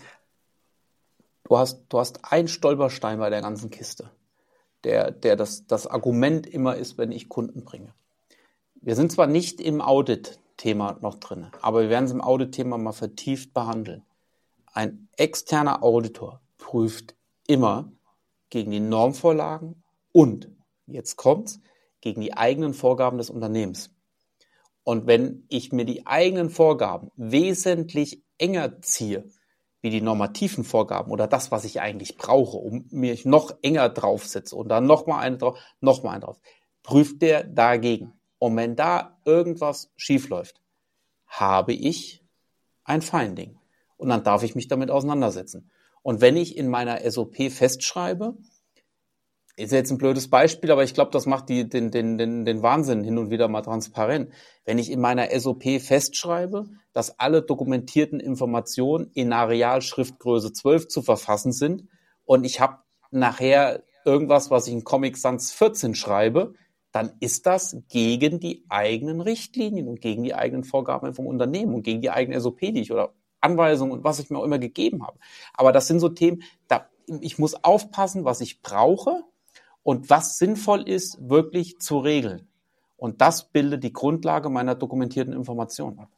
du hast einen Stolperstein bei der ganzen Kiste, der das Argument immer ist, wenn ich Kunden bringe. Wir sind zwar nicht im Audit-Thema noch drin, aber wir werden es im Audit-Thema mal vertieft behandeln. Ein externer Auditor prüft immer gegen die Normvorlagen und jetzt kommt's, gegen die eigenen Vorgaben des Unternehmens. Und wenn ich mir die eigenen Vorgaben wesentlich enger ziehe, wie die normativen Vorgaben oder das, was ich eigentlich brauche, um mich noch enger draufsetze und dann nochmal eine drauf, prüft der dagegen. Und wenn da irgendwas schief läuft, habe ich ein Finding. Und dann darf ich mich damit auseinandersetzen. Und wenn ich in meiner SOP festschreibe, ist jetzt ein blödes Beispiel, aber ich glaube, das macht den Wahnsinn hin und wieder mal transparent. Wenn ich in meiner SOP festschreibe, dass alle dokumentierten Informationen in Arealschriftgröße 12 zu verfassen sind und ich habe nachher irgendwas, was ich in Comic Sans 14 schreibe, dann ist das gegen die eigenen Richtlinien und gegen die eigenen Vorgaben vom Unternehmen und gegen die eigene SOP, die ich oder Anweisungen und was ich mir auch immer gegeben habe. Aber das sind so Themen, ich muss aufpassen, was ich brauche und was sinnvoll ist, wirklich zu regeln. Und das bildet die Grundlage meiner dokumentierten Information ab.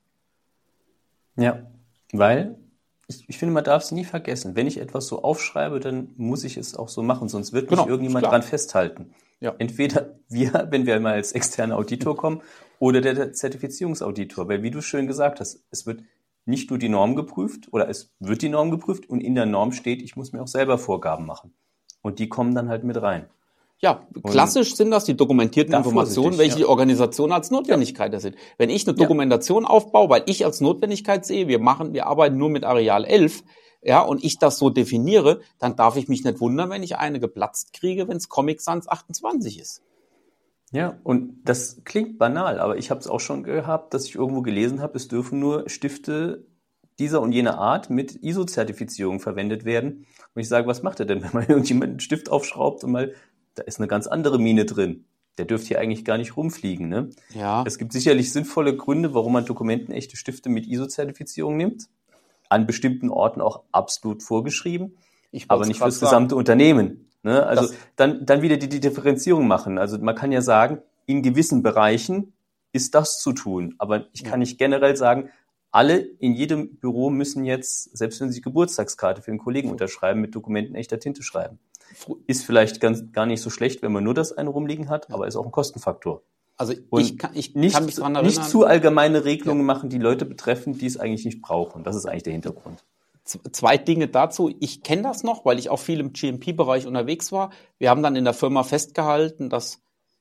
Ja, weil ich finde, man darf es nie vergessen. Wenn ich etwas so aufschreibe, dann muss ich es auch so machen, sonst wird nicht irgendjemand dran festhalten. Ja. Entweder wir, wenn wir mal als externer Auditor kommen, oder der Zertifizierungsauditor. Weil, wie du schön gesagt hast, es wird nicht nur die Norm geprüft, oder es wird die Norm geprüft und in der Norm steht, ich muss mir auch selber Vorgaben machen. Und die kommen dann halt mit rein. Ja, klassisch sind das die dokumentierten Informationen, welche die Organisation als Notwendigkeit sind. Wenn ich eine Dokumentation aufbaue, weil ich als Notwendigkeit sehe, wir arbeiten nur mit Areal 11, ja, und ich das so definiere, dann darf ich mich nicht wundern, wenn ich eine geplatzt kriege, wenn es Comic Sans 28 ist. Ja, und das klingt banal, aber ich habe es auch schon gehabt, dass ich irgendwo gelesen habe, es dürfen nur Stifte dieser und jener Art mit ISO-Zertifizierung verwendet werden. Und ich sage, was macht er denn, wenn mal irgendjemand einen Stift aufschraubt und mal da ist eine ganz andere Mine drin. Der dürfte hier eigentlich gar nicht rumfliegen, ne? Ja. Es gibt sicherlich sinnvolle Gründe, warum man dokumentenechte Stifte mit ISO-Zertifizierung nimmt. An bestimmten Orten auch absolut vorgeschrieben. Aber nicht fürs gesamte Unternehmen. Ne? Also dann wieder die Differenzierung machen. Also man kann ja sagen, in gewissen Bereichen ist das zu tun. Aber ich kann nicht generell sagen, alle in jedem Büro müssen jetzt, selbst wenn sie Geburtstagskarte für den Kollegen unterschreiben, mit Dokumenten echter Tinte schreiben. Ist vielleicht gar nicht so schlecht, wenn man nur das eine rumliegen hat, aber ist auch ein Kostenfaktor. Also ich kann mich dran erinnern. Nicht zu allgemeine Regelungen machen, die Leute betreffen, die es eigentlich nicht brauchen. Das ist eigentlich der Hintergrund. 2 Dinge dazu. Ich kenne das noch, weil ich auch viel im GMP-Bereich unterwegs war. Wir haben dann in der Firma festgehalten, dass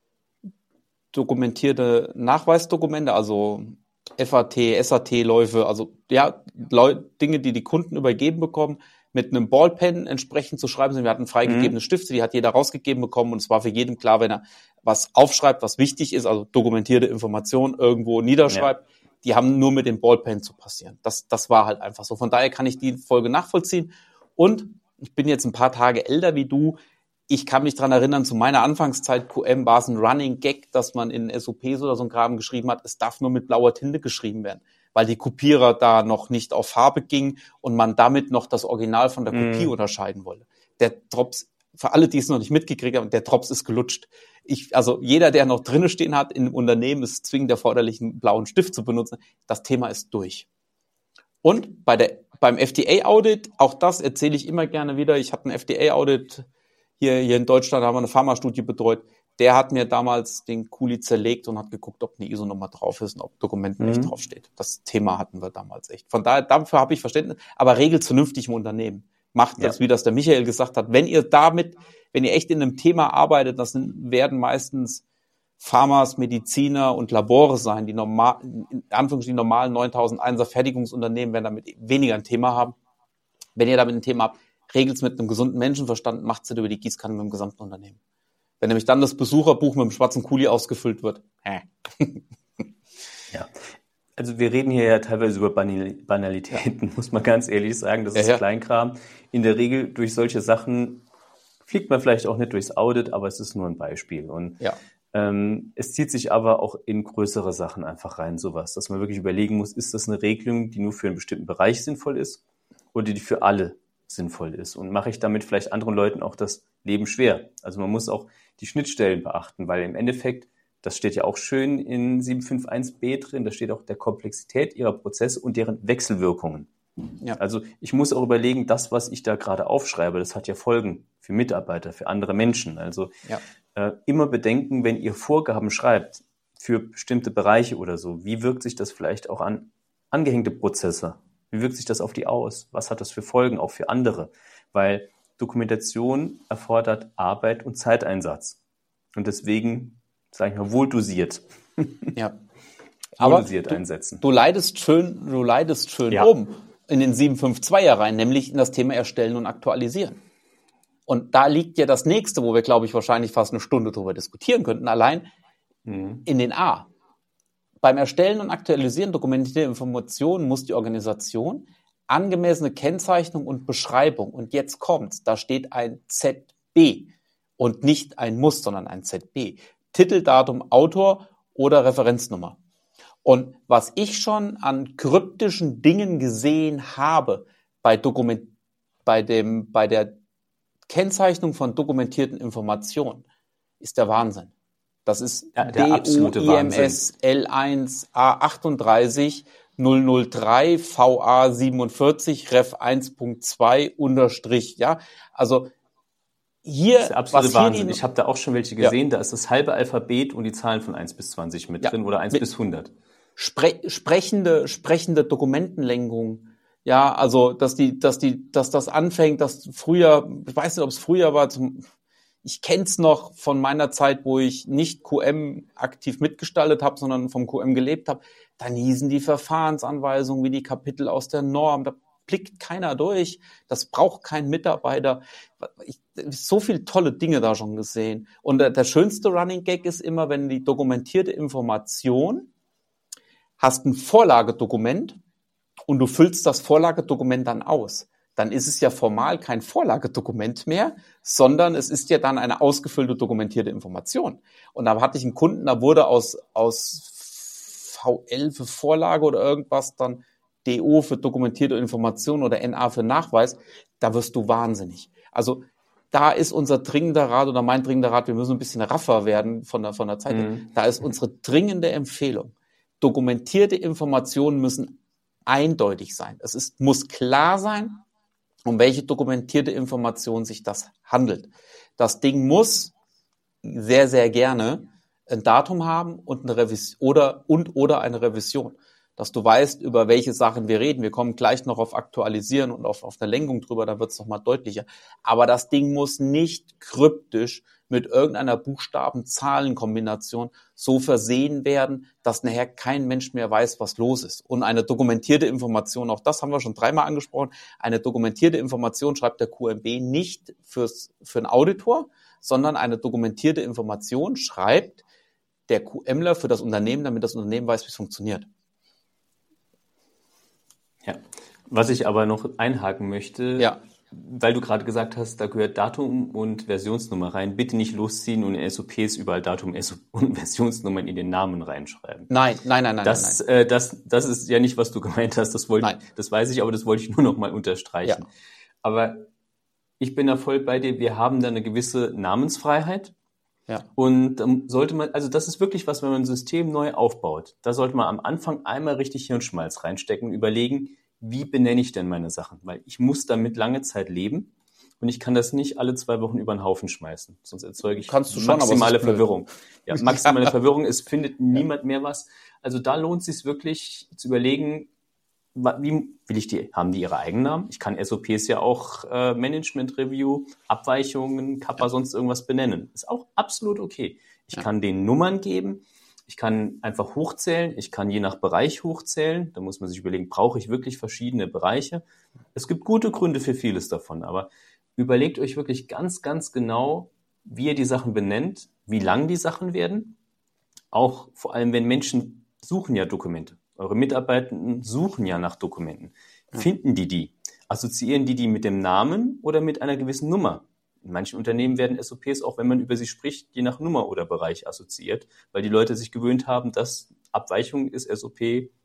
dokumentierte Nachweisdokumente, also FAT, SAT-Läufe, also Dinge, die Kunden übergeben bekommen, mit einem Ballpen entsprechend zu schreiben sind. Wir hatten freigegebene Stifte, die hat jeder rausgegeben bekommen und es war für jeden klar, wenn er was aufschreibt, was wichtig ist, also dokumentierte Information irgendwo niederschreibt, die haben nur mit dem Ballpen zu passieren. Das war halt einfach so. Von daher kann ich die Folge nachvollziehen. Und ich bin jetzt ein paar Tage älter wie du. Ich kann mich dran erinnern, zu meiner Anfangszeit QM war es ein Running Gag, dass man in SOPs oder so einen Kram geschrieben hat, es darf nur mit blauer Tinte geschrieben werden, weil die Kopierer da noch nicht auf Farbe gingen und man damit noch das Original von der Kopie unterscheiden wollte. Der Drops, für alle, die es noch nicht mitgekriegt haben, der Drops ist gelutscht. Also jeder, der noch drinne stehen hat in einem Unternehmen, ist zwingend erforderlich, einen blauen Stift zu benutzen. Das Thema ist durch. Und beim FDA-Audit, auch das erzähle ich immer gerne wieder, ich hatte einen FDA-Audit hier in Deutschland, haben wir eine Pharmastudie betreut, der hat mir damals den Kuli zerlegt und hat geguckt, ob eine ISO-Nummer drauf ist und ob Dokumenten echt draufsteht. Das Thema hatten wir damals echt. Von daher, dafür habe ich Verständnis, aber regelt vernünftig im Unternehmen. Macht das, wie das der Michael gesagt hat. Wenn ihr echt in einem Thema arbeitet, werden meistens Pharmas, Mediziner und Labore sein, in Anführungsstrichen normalen 9001er Fertigungsunternehmen werden damit weniger ein Thema haben. Wenn ihr damit ein Thema habt, regelt es mit einem gesunden Menschenverstand, macht es nicht über die Gießkanne mit dem gesamten Unternehmen. Wenn nämlich dann das Besucherbuch mit dem schwarzen Kuli ausgefüllt wird. Ja, also wir reden hier ja teilweise über Banalitäten, muss man ganz ehrlich sagen. Das ist Kleinkram. In der Regel durch solche Sachen fliegt man vielleicht auch nicht durchs Audit, aber es ist nur ein Beispiel. Und es zieht sich aber auch in größere Sachen einfach rein, sowas, dass man wirklich überlegen muss, ist das eine Regelung, die nur für einen bestimmten Bereich sinnvoll ist oder die für alle sinnvoll ist? Und mache ich damit vielleicht anderen Leuten auch das Leben schwer? Also man muss auch die Schnittstellen beachten, weil im Endeffekt, das steht ja auch schön in 751b drin, da steht auch der Komplexität ihrer Prozesse und deren Wechselwirkungen. Ja. Also ich muss auch überlegen, das, was ich da gerade aufschreibe, das hat ja Folgen für Mitarbeiter, für andere Menschen. Also immer bedenken, wenn ihr Vorgaben schreibt für bestimmte Bereiche oder so, wie wirkt sich das vielleicht auch an angehängte Prozesse? Wie wirkt sich das auf die aus? Was hat das für Folgen auch für andere? Weil Dokumentation erfordert Arbeit und Zeiteinsatz. Und deswegen, sage ich mal, wohldosiert. Ja. Wohldosiert einsetzen. Du leidest schön um in den 752er rein, nämlich in das Thema Erstellen und Aktualisieren. Und da liegt ja das nächste, wo wir, glaube ich, wahrscheinlich fast eine Stunde drüber diskutieren könnten, allein in den A. Beim Erstellen und Aktualisieren dokumentierter Informationen muss die Organisation angemessene Kennzeichnung und Beschreibung, und jetzt kommt's, da steht ein ZB und nicht ein Muss, sondern ein ZB. Titel, Datum, Autor oder Referenznummer. Und was ich schon an kryptischen Dingen gesehen habe bei der Kennzeichnung von dokumentierten Informationen, ist der Wahnsinn. Das ist der absolute DUIMS L1 A38 003 VA 47 Ref 1.2 unterstrich, also hier, das ist der absolute Wahnsinn. Ich habe da auch schon welche gesehen, da ist das halbe Alphabet und die Zahlen von 1 bis 20 mit drin oder 1 bis 100. Sprechende Dokumentenlenkung. Ja, also, dass das anfängt, dass früher, ich weiß nicht, ob es früher war, ich kenn's noch von meiner Zeit, wo ich nicht QM aktiv mitgestaltet habe, sondern vom QM gelebt habe, dann hießen die Verfahrensanweisungen wie die Kapitel aus der Norm, da blickt keiner durch, das braucht kein Mitarbeiter. So viele tolle Dinge da schon gesehen. Und der schönste Running Gag ist immer, wenn die dokumentierte Information, hast ein Vorlagedokument und du füllst das Vorlagedokument dann aus. Dann ist es ja formal kein Vorlagedokument mehr, sondern es ist ja dann eine ausgefüllte dokumentierte Information. Und da hatte ich einen Kunden, da wurde aus VL für Vorlage oder irgendwas dann DO für dokumentierte Information oder NA für Nachweis. Da wirst du wahnsinnig. Also da ist unser dringender Rat oder mein dringender Rat, wir müssen ein bisschen raffer werden von der Zeit. Da ist unsere dringende Empfehlung. Dokumentierte Informationen müssen eindeutig sein. Muss klar sein, um welche dokumentierte Information sich das handelt. Das Ding muss sehr, sehr gerne ein Datum haben und eine Revision oder eine Revision, dass du weißt, über welche Sachen wir reden. Wir kommen gleich noch auf Aktualisieren und auf eine Lenkung drüber, da wird es nochmal deutlicher. Aber das Ding muss nicht kryptisch mit irgendeiner Buchstaben-Zahlen-Kombination so versehen werden, dass nachher kein Mensch mehr weiß, was los ist. Und eine dokumentierte Information, auch das haben wir schon 3-mal angesprochen, eine dokumentierte Information schreibt der QMB nicht für einen Auditor, sondern eine dokumentierte Information schreibt der QMler für das Unternehmen, damit das Unternehmen weiß, wie es funktioniert. Was ich aber noch einhaken möchte, Ja. weil du gerade gesagt hast, da gehört Datum und Versionsnummer rein. Bitte nicht losziehen und in SOPs überall Datum und Versionsnummern in den Namen reinschreiben. Nein. Das ist ja nicht, was du gemeint hast. Das weiß ich, aber das wollte ich nur noch mal unterstreichen. Ja. Aber ich bin da voll bei dir. Wir haben da eine gewisse Namensfreiheit. Ja. Und sollte man, also das ist wirklich was, wenn man ein System neu aufbaut. Da sollte man am Anfang einmal richtig Hirnschmalz reinstecken und überlegen, wie benenne ich denn meine Sachen? Weil ich muss damit lange Zeit leben und ich kann das nicht alle 2 Wochen über den Haufen schmeißen. Sonst erzeuge ich maximale Verwirrung. Ja, maximale Verwirrung, es findet niemand mehr was. Also da lohnt es sich wirklich zu überlegen, wie will ich die, haben die ihre eigenen Namen? Ich kann SOPs ja auch Management Review, Abweichungen, Kappa, sonst irgendwas benennen. Ist auch absolut okay. Ich kann denen Nummern geben. Ich kann einfach hochzählen, ich kann je nach Bereich hochzählen. Da muss man sich überlegen, brauche ich wirklich verschiedene Bereiche? Es gibt gute Gründe für vieles davon, aber überlegt euch wirklich ganz, ganz genau, wie ihr die Sachen benennt, wie lang die Sachen werden. Auch vor allem, wenn Menschen suchen ja Dokumente. Eure Mitarbeitenden suchen ja nach Dokumenten. Finden die? Assoziieren die mit dem Namen oder mit einer gewissen Nummer? In manchen Unternehmen werden SOPs, auch wenn man über sie spricht, je nach Nummer oder Bereich assoziiert, weil die Leute sich gewöhnt haben, dass Abweichung ist SOP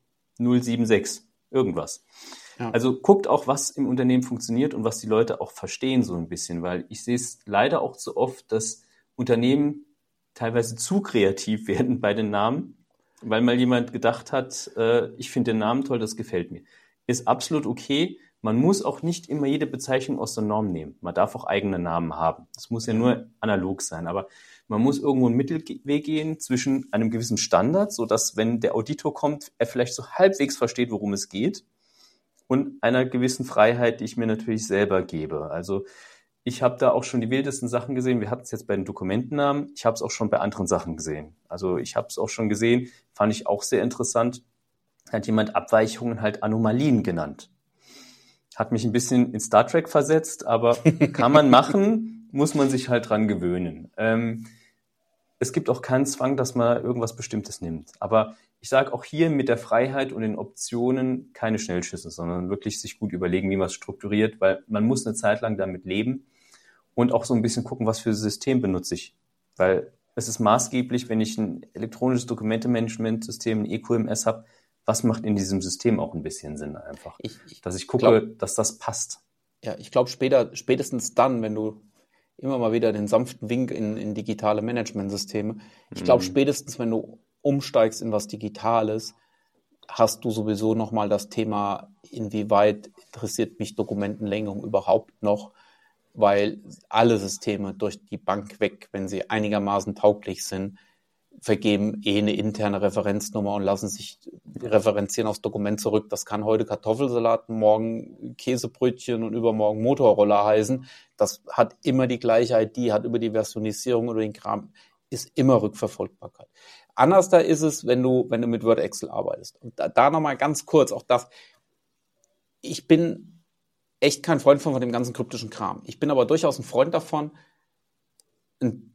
076, irgendwas. Ja. Also guckt auch, was im Unternehmen funktioniert und was die Leute auch verstehen so ein bisschen, weil ich sehe es leider auch zu oft, dass Unternehmen teilweise zu kreativ werden bei den Namen, weil mal jemand gedacht hat, ich finde den Namen toll, das gefällt mir. Ist absolut okay. Man muss auch nicht immer jede Bezeichnung aus der Norm nehmen. Man darf auch eigene Namen haben. Das muss ja nur analog sein. Aber man muss irgendwo einen Mittelweg gehen zwischen einem gewissen Standard, sodass, wenn der Auditor kommt, er vielleicht so halbwegs versteht, worum es geht, und einer gewissen Freiheit, die ich mir natürlich selber gebe. Also ich habe da auch schon die wildesten Sachen gesehen. Wir hatten es jetzt bei den Dokumentennamen. Ich habe es auch schon bei anderen Sachen gesehen. Also ich habe es auch schon gesehen, fand ich auch sehr interessant. Hat jemand Abweichungen halt Anomalien genannt. Hat mich ein bisschen in Star Trek versetzt, aber kann man machen, muss man sich halt dran gewöhnen. Es gibt auch keinen Zwang, dass man irgendwas Bestimmtes nimmt. Aber ich sage auch hier mit der Freiheit und den Optionen keine Schnellschüsse, sondern wirklich sich gut überlegen, wie man es strukturiert, weil man muss eine Zeit lang damit leben und auch so ein bisschen gucken, was für ein System benutze ich. Weil es ist maßgeblich, wenn ich ein elektronisches Dokumentenmanagementsystem, ein EQMS habe, was macht in diesem System auch ein bisschen Sinn einfach? Dass ich gucke, dass das passt. Ja, ich glaube spätestens dann, wenn du immer mal wieder den sanften Wink in digitale Managementsysteme, ich glaube spätestens, wenn du umsteigst in was Digitales, hast du sowieso nochmal das Thema, inwieweit interessiert mich Dokumentenlenkung überhaupt noch, weil alle Systeme durch die Bank weg, wenn sie einigermaßen tauglich sind, vergeben eine interne Referenznummer und lassen sich referenzieren aufs Dokument zurück. Das kann heute Kartoffelsalat, morgen Käsebrötchen und übermorgen Motorroller heißen. Das hat immer die gleiche ID, hat über die Versionisierung oder den Kram, ist immer Rückverfolgbarkeit. Anders da ist es, wenn du mit Word Excel arbeitest. Und da nochmal ganz kurz, auch das, ich bin echt kein Freund von dem ganzen kryptischen Kram. Ich bin aber durchaus ein Freund davon, ein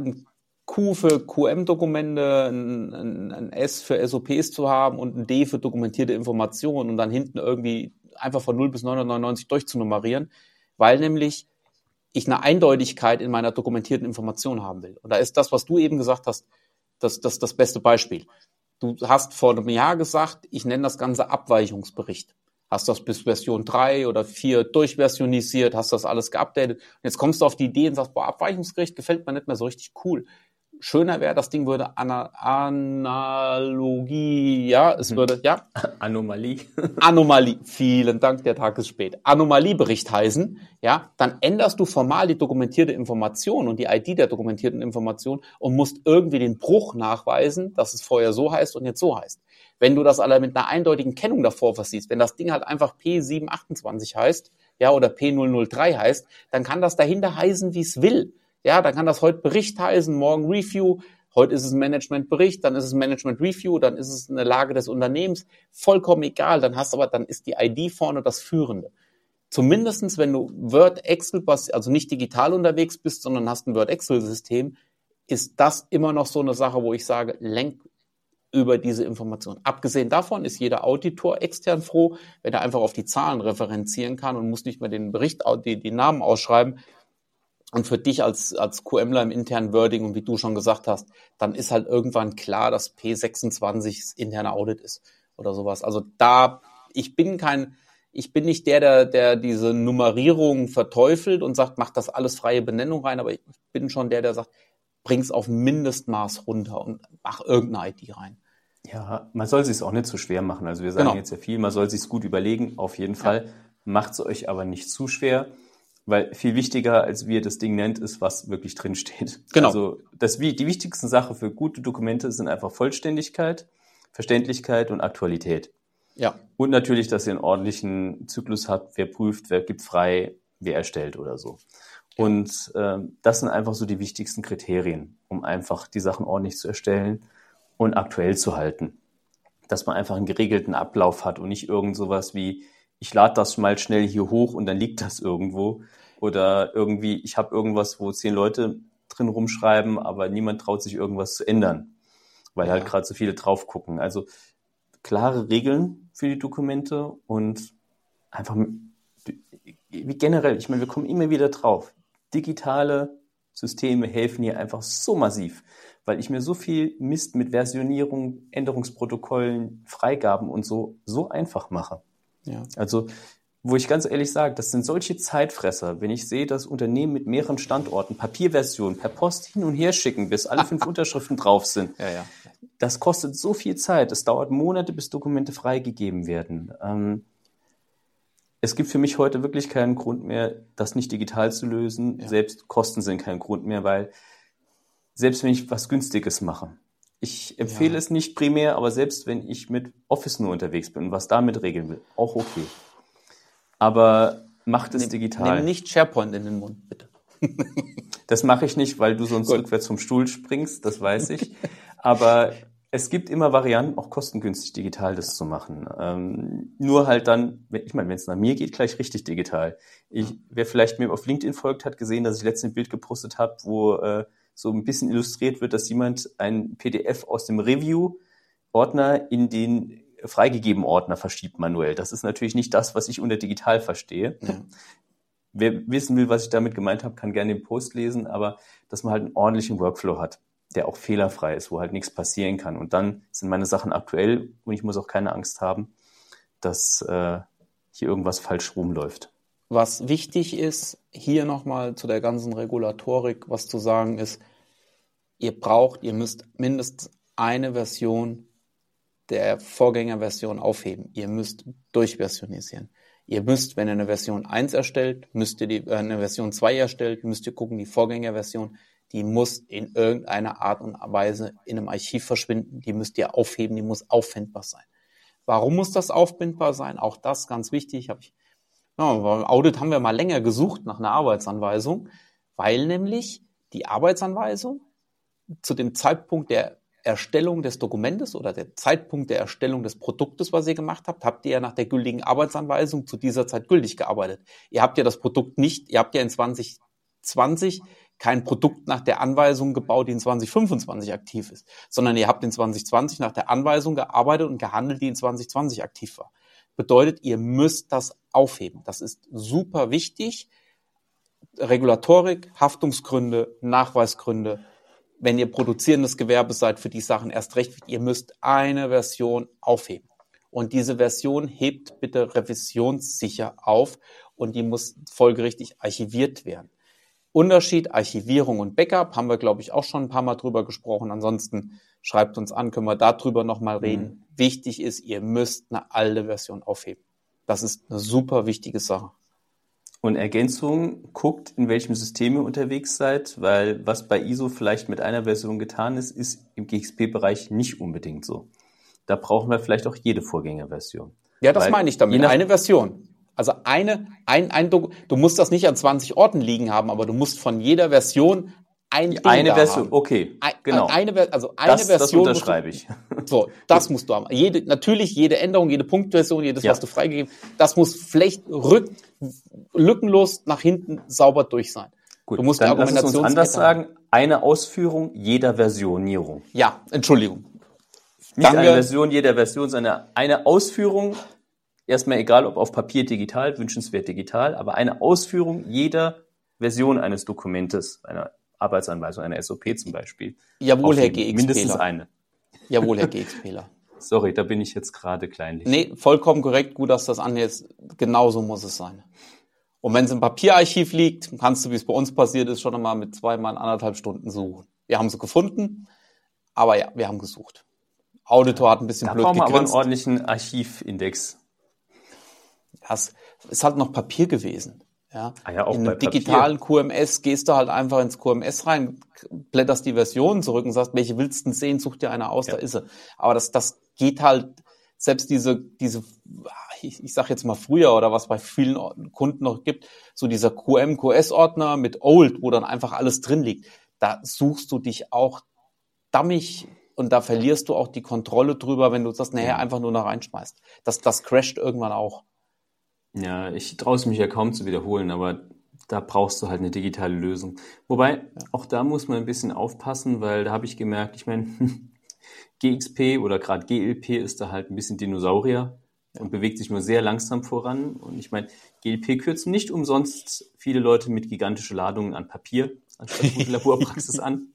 Q für QM-Dokumente, ein S für SOPs zu haben und ein D für dokumentierte Informationen und dann hinten irgendwie einfach von 0 bis 999 durchzunummerieren, weil nämlich ich eine Eindeutigkeit in meiner dokumentierten Information haben will. Und da ist das, was du eben gesagt hast, das beste Beispiel. Du hast vor einem Jahr gesagt, ich nenne das Ganze Abweichungsbericht. Hast das bis Version 3 oder 4 durchversionisiert, hast das alles geupdatet. Und jetzt kommst du auf die Idee und sagst, Abweichungsbericht gefällt mir nicht mehr so richtig cool. Schöner wäre, das Ding würde Analogie, ja, es würde, ja. Anomalie, vielen Dank, der Tag ist spät. Anomaliebericht heißen, ja, dann änderst du formal die dokumentierte Information und die ID der dokumentierten Information und musst irgendwie den Bruch nachweisen, dass es vorher so heißt und jetzt so heißt. Wenn du das alle mit einer eindeutigen Kennung davor versiehst, wenn das Ding halt einfach P728 heißt, ja, oder P003 heißt, dann kann das dahinter heißen, wie es will. Ja, dann kann das heute Bericht heißen, morgen Review, heute ist es ein Managementbericht, dann ist es ein Management Review, dann ist es eine Lage des Unternehmens, vollkommen egal, dann ist die ID vorne das Führende. Zumindestens, wenn du Word, Excel, also nicht digital unterwegs bist, sondern hast ein Word, Excel-System, ist das immer noch so eine Sache, wo ich sage, lenk über diese Information. Abgesehen davon ist jeder Auditor extern froh, wenn er einfach auf die Zahlen referenzieren kann und muss nicht mehr den Bericht, die Namen ausschreiben. Und für dich als QMler im internen Wording und wie du schon gesagt hast, dann ist halt irgendwann klar, dass P26 das interne Audit ist oder sowas. Also ich bin nicht der diese Nummerierung verteufelt und sagt, mach das alles freie Benennung rein, aber ich bin schon der sagt, bring's auf Mindestmaß runter und mach irgendeine ID rein. Ja, man soll es sich auch nicht zu schwer machen. Also wir sagen jetzt ja viel, man soll es sich gut überlegen, auf jeden Fall. Macht es euch aber nicht zu schwer, weil viel wichtiger, als wie ihr das Ding nennt, ist, was wirklich drin steht. Genau. Also die wichtigsten Sachen für gute Dokumente sind einfach Vollständigkeit, Verständlichkeit und Aktualität. Ja. Und natürlich, dass ihr einen ordentlichen Zyklus habt, wer prüft, wer gibt frei, wer erstellt oder so. Ja. Und das sind einfach so die wichtigsten Kriterien, um einfach die Sachen ordentlich zu erstellen und aktuell zu halten. Dass man einfach einen geregelten Ablauf hat und nicht irgend sowas wie, ich lade das mal schnell hier hoch und dann liegt das irgendwo. Oder irgendwie, ich habe irgendwas, wo 10 Leute drin rumschreiben, aber niemand traut sich irgendwas zu ändern, weil halt gerade so viele drauf gucken. Also klare Regeln für die Dokumente und einfach wie generell, ich meine, wir kommen immer wieder drauf. Digitale Systeme helfen hier einfach so massiv, weil ich mir so viel Mist mit Versionierung, Änderungsprotokollen, Freigaben und so einfach mache. Ja. Also, wo ich ganz ehrlich sage, das sind solche Zeitfresser, wenn ich sehe, dass Unternehmen mit mehreren Standorten Papierversionen per Post hin und her schicken, bis alle 5 Unterschriften drauf sind. Ja. Das kostet so viel Zeit. Es dauert Monate, bis Dokumente freigegeben werden. Es gibt für mich heute wirklich keinen Grund mehr, das nicht digital zu lösen. Ja. Selbst Kosten sind kein Grund mehr, weil selbst wenn ich was Günstiges mache, ich empfehle es nicht primär, aber selbst wenn ich mit Office nur unterwegs bin und was damit regeln will, auch okay. Aber macht es digital. Nimm nicht SharePoint in den Mund, bitte. Das mache ich nicht, weil du sonst rückwärts vom Stuhl springst, das weiß ich. Aber es gibt immer Varianten, auch kostengünstig digital das zu machen. Nur halt dann, wenn es nach mir geht, gleich richtig digital. Wer vielleicht mir auf LinkedIn folgt, hat gesehen, dass ich letztens ein Bild gepostet habe, wo so ein bisschen illustriert wird, dass jemand ein PDF aus dem Review-Ordner in den freigegeben Ordner verschiebt manuell. Das ist natürlich nicht das, was ich unter digital verstehe. Ja. Wer wissen will, was ich damit gemeint habe, kann gerne den Post lesen, aber dass man halt einen ordentlichen Workflow hat, der auch fehlerfrei ist, wo halt nichts passieren kann. Und dann sind meine Sachen aktuell und ich muss auch keine Angst haben, dass hier irgendwas falsch rumläuft. Was wichtig ist, hier nochmal zu der ganzen Regulatorik, was zu sagen ist, ihr müsst mindestens eine Version der Vorgängerversion aufheben. Ihr müsst durchversionisieren. Ihr müsst, wenn ihr eine Version 1 erstellt, müsst ihr eine Version 2 erstellt, müsst ihr gucken, die Vorgängerversion, die muss in irgendeiner Art und Weise in einem Archiv verschwinden. Die müsst ihr aufheben, die muss auffindbar sein. Warum muss das auffindbar sein? Auch das ganz wichtig. Beim Audit haben wir mal länger gesucht nach einer Arbeitsanweisung, weil nämlich die Arbeitsanweisung zu dem Zeitpunkt der Erstellung des Dokumentes oder der Zeitpunkt der Erstellung des Produktes, was ihr gemacht habt ihr ja nach der gültigen Arbeitsanweisung zu dieser Zeit gültig gearbeitet. Ihr habt ja das Produkt ihr habt ja in 2020 kein Produkt nach der Anweisung gebaut, die in 2025 aktiv ist, sondern ihr habt in 2020 nach der Anweisung gearbeitet und gehandelt, die in 2020 aktiv war. Bedeutet, ihr müsst das aufheben. Das ist super wichtig. Regulatorik, Haftungsgründe, Nachweisgründe. Wenn ihr produzierendes Gewerbe seid, für die Sachen erst recht, ihr müsst eine Version aufheben. Und diese Version hebt bitte revisionssicher auf und die muss folgerichtig archiviert werden. Unterschied Archivierung und Backup haben wir, glaube ich, auch schon ein paar Mal drüber gesprochen. Ansonsten schreibt uns an, können wir darüber nochmal reden. Wichtig ist, ihr müsst eine alte Version aufheben. Das ist eine super wichtige Sache. Und Ergänzung, guckt, in welchem System ihr unterwegs seid, weil was bei ISO vielleicht mit einer Version getan ist, ist im GXP-Bereich nicht unbedingt so. Da brauchen wir vielleicht auch jede Vorgängerversion. Ja, das meine ich damit. Eine Version. Also du musst das nicht an 20 Orten liegen haben, aber du musst von jeder Version eine Version, haben. Okay, genau. Eine Version. Das unterschreibe ich. So, das musst du haben. Natürlich jede Änderung, jede Punktversion, was du freigegeben, das muss vielleicht lückenlos nach hinten sauber durch sein. Gut, du musst dann lass es uns anders sagen. Eine Ausführung jeder Versionierung. Ja, Entschuldigung. Nicht eine Version, jeder Version, sondern eine Ausführung, erstmal egal, ob auf Papier, digital, wünschenswert digital, aber eine Ausführung jeder Version eines Dokumentes, einer Arbeitsanweisung, einer SOP zum Beispiel. Jawohl, Herr GXPler. Mindestens eine. Jawohl, Herr GXPler. Sorry, da bin ich jetzt gerade kleinlich. Nee, vollkommen korrekt, gut, dass das anhältst. Genauso muss es sein. Und wenn es im Papierarchiv liegt, kannst du, wie es bei uns passiert ist, schon einmal mit 2 mal 1,5 Stunden suchen. Wir haben sie gefunden, aber ja, wir haben gesucht. Auditor hat ein bisschen blöd gegrinst. Da brauchen wir aber einen ordentlichen Archivindex. Das ist halt noch Papier gewesen. Ja, auch in einem digitalen QMS gehst du halt einfach ins QMS rein, blätterst die Version zurück und sagst, welche willst du sehen, such dir eine aus, da ist sie. Aber das geht halt, selbst diese, ich sag jetzt mal früher oder was bei vielen Kunden noch gibt, so dieser QM-QS-Ordner mit Old, wo dann einfach alles drin liegt, da suchst du dich auch dammig und da verlierst du auch die Kontrolle drüber, wenn du das nachher einfach nur noch reinschmeißt. Das crasht irgendwann auch. Ja, ich traue es mich ja kaum zu wiederholen, aber da brauchst du halt eine digitale Lösung. Wobei, auch da muss man ein bisschen aufpassen, weil da habe ich gemerkt, ich meine, GXP oder gerade GLP ist da halt ein bisschen Dinosaurier und bewegt sich nur sehr langsam voran. Und ich meine, GLP kürzen nicht umsonst viele Leute mit gigantischen Ladungen an Papier anstatt gute Laborpraxis an.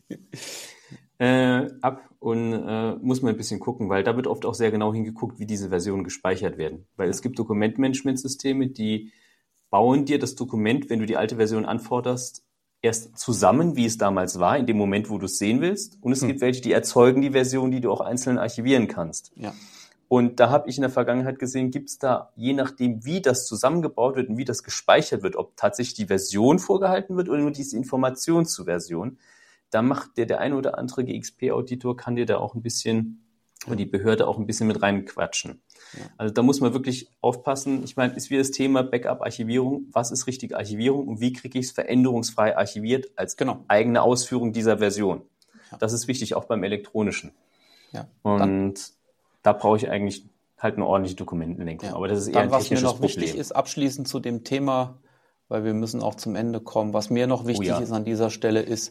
Ab und muss man ein bisschen gucken, weil da wird oft auch sehr genau hingeguckt, wie diese Versionen gespeichert werden. Weil es gibt Dokumentmanagementsysteme, die bauen dir das Dokument, wenn du die alte Version anforderst, erst zusammen, wie es damals war, in dem Moment, wo du es sehen willst. Und es gibt welche, die erzeugen die Version, die du auch einzeln archivieren kannst. Ja. Und da habe ich in der Vergangenheit gesehen, gibt es da, je nachdem, wie das zusammengebaut wird und wie das gespeichert wird, ob tatsächlich die Version vorgehalten wird oder nur diese Information zur Version, da macht der eine oder andere GXP-Auditor, kann dir da auch ein bisschen, oder die Behörde auch ein bisschen mit reinquatschen. Ja. Also da muss man wirklich aufpassen. Ich meine, ist wie das Thema Backup-Archivierung. Was ist richtige Archivierung und wie kriege ich es veränderungsfrei archiviert als eigene Ausführung dieser Version? Ja. Das ist wichtig, auch beim Elektronischen. Ja. Und da brauche ich eigentlich halt eine ordentliche Dokumentenlenkung. Ja. Aber das ist eher ein technisches Was mir noch Problem. wichtig ist, abschließend zu dem Thema, weil wir müssen auch zum Ende kommen, was mir noch wichtig ist an dieser Stelle ist,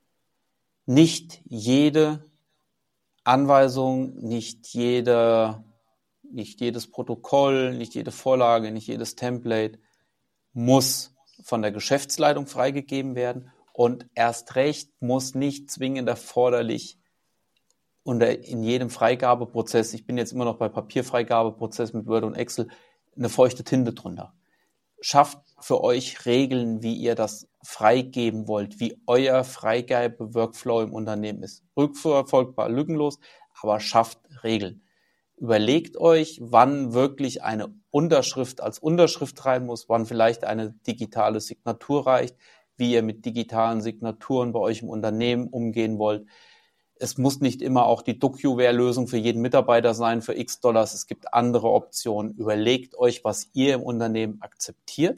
nicht jede Anweisung, nicht jedes Protokoll, nicht jede Vorlage, nicht jedes Template muss von der Geschäftsleitung freigegeben werden und erst recht muss nicht zwingend erforderlich und in jedem Freigabeprozess, ich bin jetzt immer noch bei Papierfreigabeprozess mit Word und Excel, eine feuchte Tinte drunter. Schafft für euch Regeln, wie ihr das freigeben wollt, wie euer Freigabe-Workflow im Unternehmen ist. Rückverfolgbar, lückenlos, aber schafft Regeln. Überlegt euch, wann wirklich eine Unterschrift als Unterschrift rein muss, wann vielleicht eine digitale Signatur reicht, wie ihr mit digitalen Signaturen bei euch im Unternehmen umgehen wollt. Es muss nicht immer auch die DocuWare-Lösung für jeden Mitarbeiter sein, für x Dollars. Es gibt andere Optionen. Überlegt euch, was ihr im Unternehmen akzeptiert.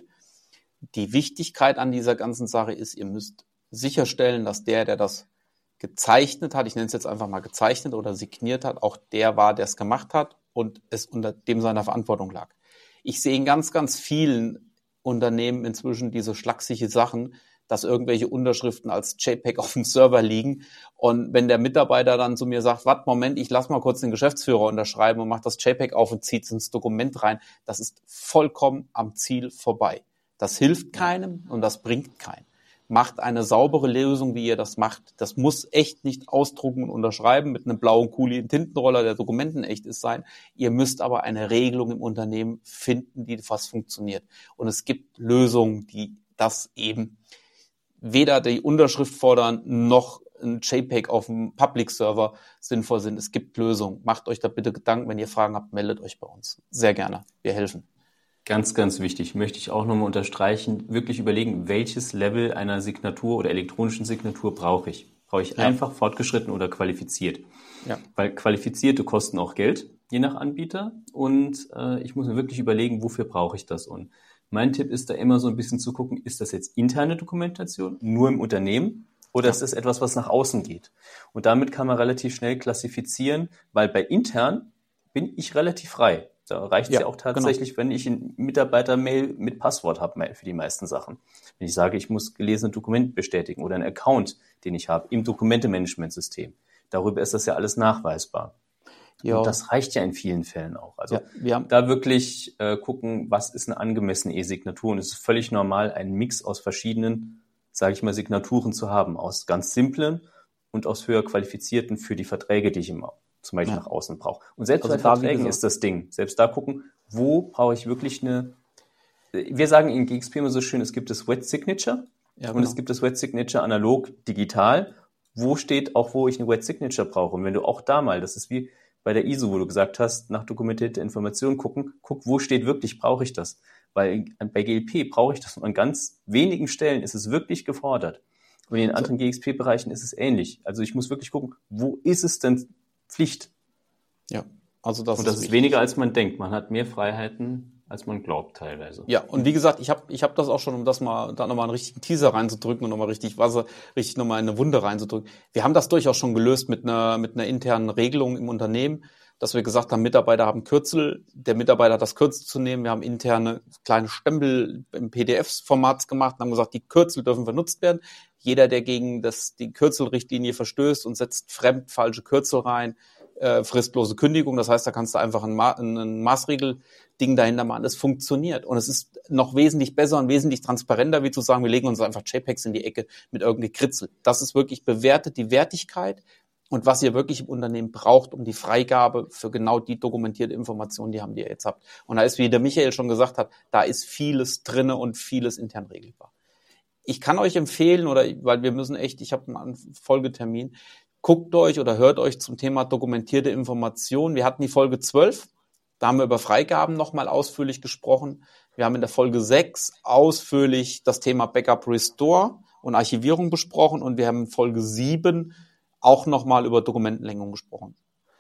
Die Wichtigkeit an dieser ganzen Sache ist, ihr müsst sicherstellen, dass der das gezeichnet hat, ich nenne es jetzt einfach mal gezeichnet oder signiert hat, auch der war, der es gemacht hat und es unter dem seiner Verantwortung lag. Ich sehe in ganz, ganz vielen Unternehmen inzwischen diese schlaksige Sachen, dass irgendwelche Unterschriften als JPEG auf dem Server liegen. Und wenn der Mitarbeiter dann zu mir sagt, warte, Moment, ich lass mal kurz den Geschäftsführer unterschreiben und macht das JPEG auf und zieht es ins Dokument rein, das ist vollkommen am Ziel vorbei. Das hilft keinem und das bringt keinen. Macht eine saubere Lösung, wie ihr das macht. Das muss echt nicht ausdrucken und unterschreiben mit einem blauen Kuli Tintenroller, der dokumentenecht ist, sein. Ihr müsst aber eine Regelung im Unternehmen finden, die fast funktioniert. Und es gibt Lösungen, die das eben weder die Unterschrift fordern, noch ein JPEG auf dem Public-Server sinnvoll sind. Es gibt Lösungen. Macht euch da bitte Gedanken. Wenn ihr Fragen habt, meldet euch bei uns. Sehr gerne. Wir helfen. Ganz, ganz wichtig, möchte ich auch nochmal unterstreichen, wirklich überlegen, welches Level einer Signatur oder elektronischen Signatur brauche ich. Brauche ich einfach fortgeschritten oder qualifiziert? Ja. Weil Qualifizierte kosten auch Geld, je nach Anbieter. Und ich muss mir wirklich überlegen, wofür brauche ich das? Und mein Tipp ist da immer so ein bisschen zu gucken, ist das jetzt interne Dokumentation, nur im Unternehmen, oder ist das etwas, was nach außen geht? Und damit kann man relativ schnell klassifizieren, weil bei intern bin ich relativ frei. Da reicht es ja auch tatsächlich, wenn ich ein Mitarbeiter-Mail mit Passwort habe für die meisten Sachen. Wenn ich sage, ich muss gelesene Dokumente bestätigen oder einen Account, den ich habe im Dokumentemanagementsystem. Darüber ist das ja alles nachweisbar. Ja. Und das reicht ja in vielen Fällen auch. Also wir haben da wirklich gucken, was ist eine angemessene E-Signatur. Und es ist völlig normal, einen Mix aus verschiedenen, sage ich mal, Signaturen zu haben. Aus ganz simplen und aus höher qualifizierten für die Verträge, die ich immer zum Beispiel nach außen brauche. Und selbst bei Verträgen ist das Ding. Selbst da gucken, wo brauche ich wirklich wir sagen in GXP immer so schön, es gibt das Wet Signature und es gibt das Wet Signature analog, digital. Wo steht auch, wo ich eine Wet Signature brauche? Und wenn du auch da mal, das ist wie bei der ISO, wo du gesagt hast, nach dokumentierter Information guck, wo steht wirklich, brauche ich das? Weil bei GLP brauche ich das und an ganz wenigen Stellen ist es wirklich gefordert. Und in den anderen GXP-Bereichen ist es ähnlich. Also ich muss wirklich gucken, wo ist es denn Pflicht? Ja, also das ist weniger, als man denkt. Man hat mehr Freiheiten, als man glaubt teilweise. Ja, und wie gesagt, ich hab das auch schon, um das mal, da nochmal einen richtigen Teaser reinzudrücken und nochmal richtig Wasser, richtig nochmal in eine Wunde reinzudrücken. Wir haben das durchaus schon gelöst mit einer internen Regelung im Unternehmen, dass wir gesagt haben, Mitarbeiter haben Kürzel, der Mitarbeiter hat das Kürzel zu nehmen. Wir haben interne kleine Stempel im PDF-Format gemacht und haben gesagt, die Kürzel dürfen benutzt werden. Jeder, der gegen die Kürzelrichtlinie verstößt und setzt fremd falsche Kürzel rein, fristlose Kündigung. Das heißt, da kannst du einfach ein Maßregel-Ding dahinter machen. Das funktioniert. Und es ist noch wesentlich besser und wesentlich transparenter, wie zu sagen, wir legen uns einfach JPEGs in die Ecke mit irgendeinem Kritzel. Das ist wirklich bewertet, die Wertigkeit und was ihr wirklich im Unternehmen braucht, um die Freigabe für genau die dokumentierte Information, die ihr jetzt habt. Und da ist, wie der Michael schon gesagt hat, da ist vieles drinne und vieles intern regelbar. Ich kann euch empfehlen, weil wir müssen echt, ich habe einen Folgetermin, guckt euch oder hört euch zum Thema dokumentierte Information. Wir hatten die Folge 12, da haben wir über Freigaben nochmal ausführlich gesprochen. Wir haben in der Folge 6 ausführlich das Thema Backup Restore und Archivierung besprochen und wir haben in Folge 7 auch nochmal über Dokumentenlängung gesprochen.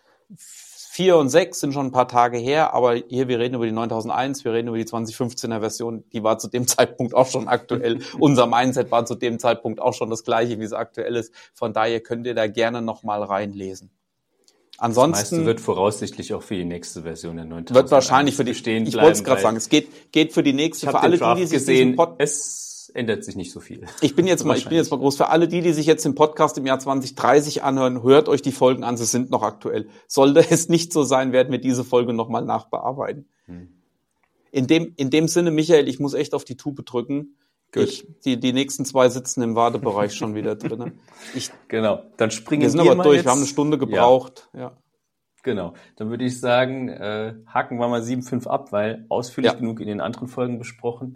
4 und 6 sind schon ein paar Tage her, aber hier, wir reden über die 9001, wir reden über die 2015er Version, die war zu dem Zeitpunkt auch schon aktuell. Unser Mindset war zu dem Zeitpunkt auch schon das gleiche, wie es aktuell ist. Von daher könnt ihr da gerne nochmal reinlesen. Ansonsten das meiste wird voraussichtlich auch für die nächste Version der 9001 wird wahrscheinlich für die stehen bleiben. Ich wollte es gerade sagen, es geht für die nächste, für alle die sich gesehen, es ändert sich nicht so viel. Ich bin jetzt mal groß. Für alle die sich jetzt den Podcast im Jahr 2030 anhören, hört euch die Folgen an, sie sind noch aktuell. Sollte es nicht so sein, werden wir diese Folge nochmal nachbearbeiten. In dem Sinne, Michael, ich muss echt auf die Tube drücken. Die nächsten 2 sitzen im Wartebereich schon wieder drin. Genau, dann springen wir sind aber durch, wir haben eine Stunde gebraucht. Ja. Genau, dann würde ich sagen, haken wir mal 7.5 ab, weil ausführlich genug in den anderen Folgen besprochen.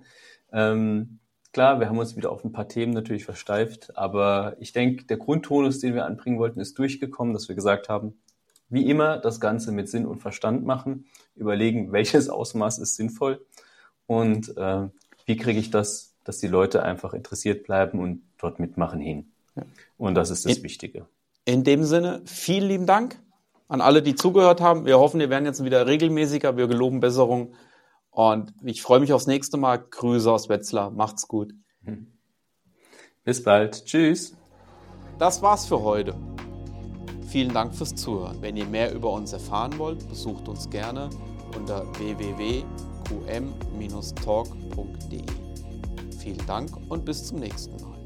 Klar, wir haben uns wieder auf ein paar Themen natürlich versteift, aber ich denke, der Grundtonus, den wir anbringen wollten, ist durchgekommen, dass wir gesagt haben, wie immer das Ganze mit Sinn und Verstand machen, überlegen, welches Ausmaß ist sinnvoll und wie kriege ich das, dass die Leute einfach interessiert bleiben und dort mitmachen hin. Ja. Und das ist das Wichtige. In dem Sinne, vielen lieben Dank an alle, die zugehört haben. Wir hoffen, wir werden jetzt wieder regelmäßiger, wir geloben Besserung. Und ich freue mich aufs nächste Mal. Grüße aus Wetzlar. Macht's gut. Bis bald. Tschüss. Das war's für heute. Vielen Dank fürs Zuhören. Wenn ihr mehr über uns erfahren wollt, besucht uns gerne unter www.qm-talk.de. Vielen Dank und bis zum nächsten Mal.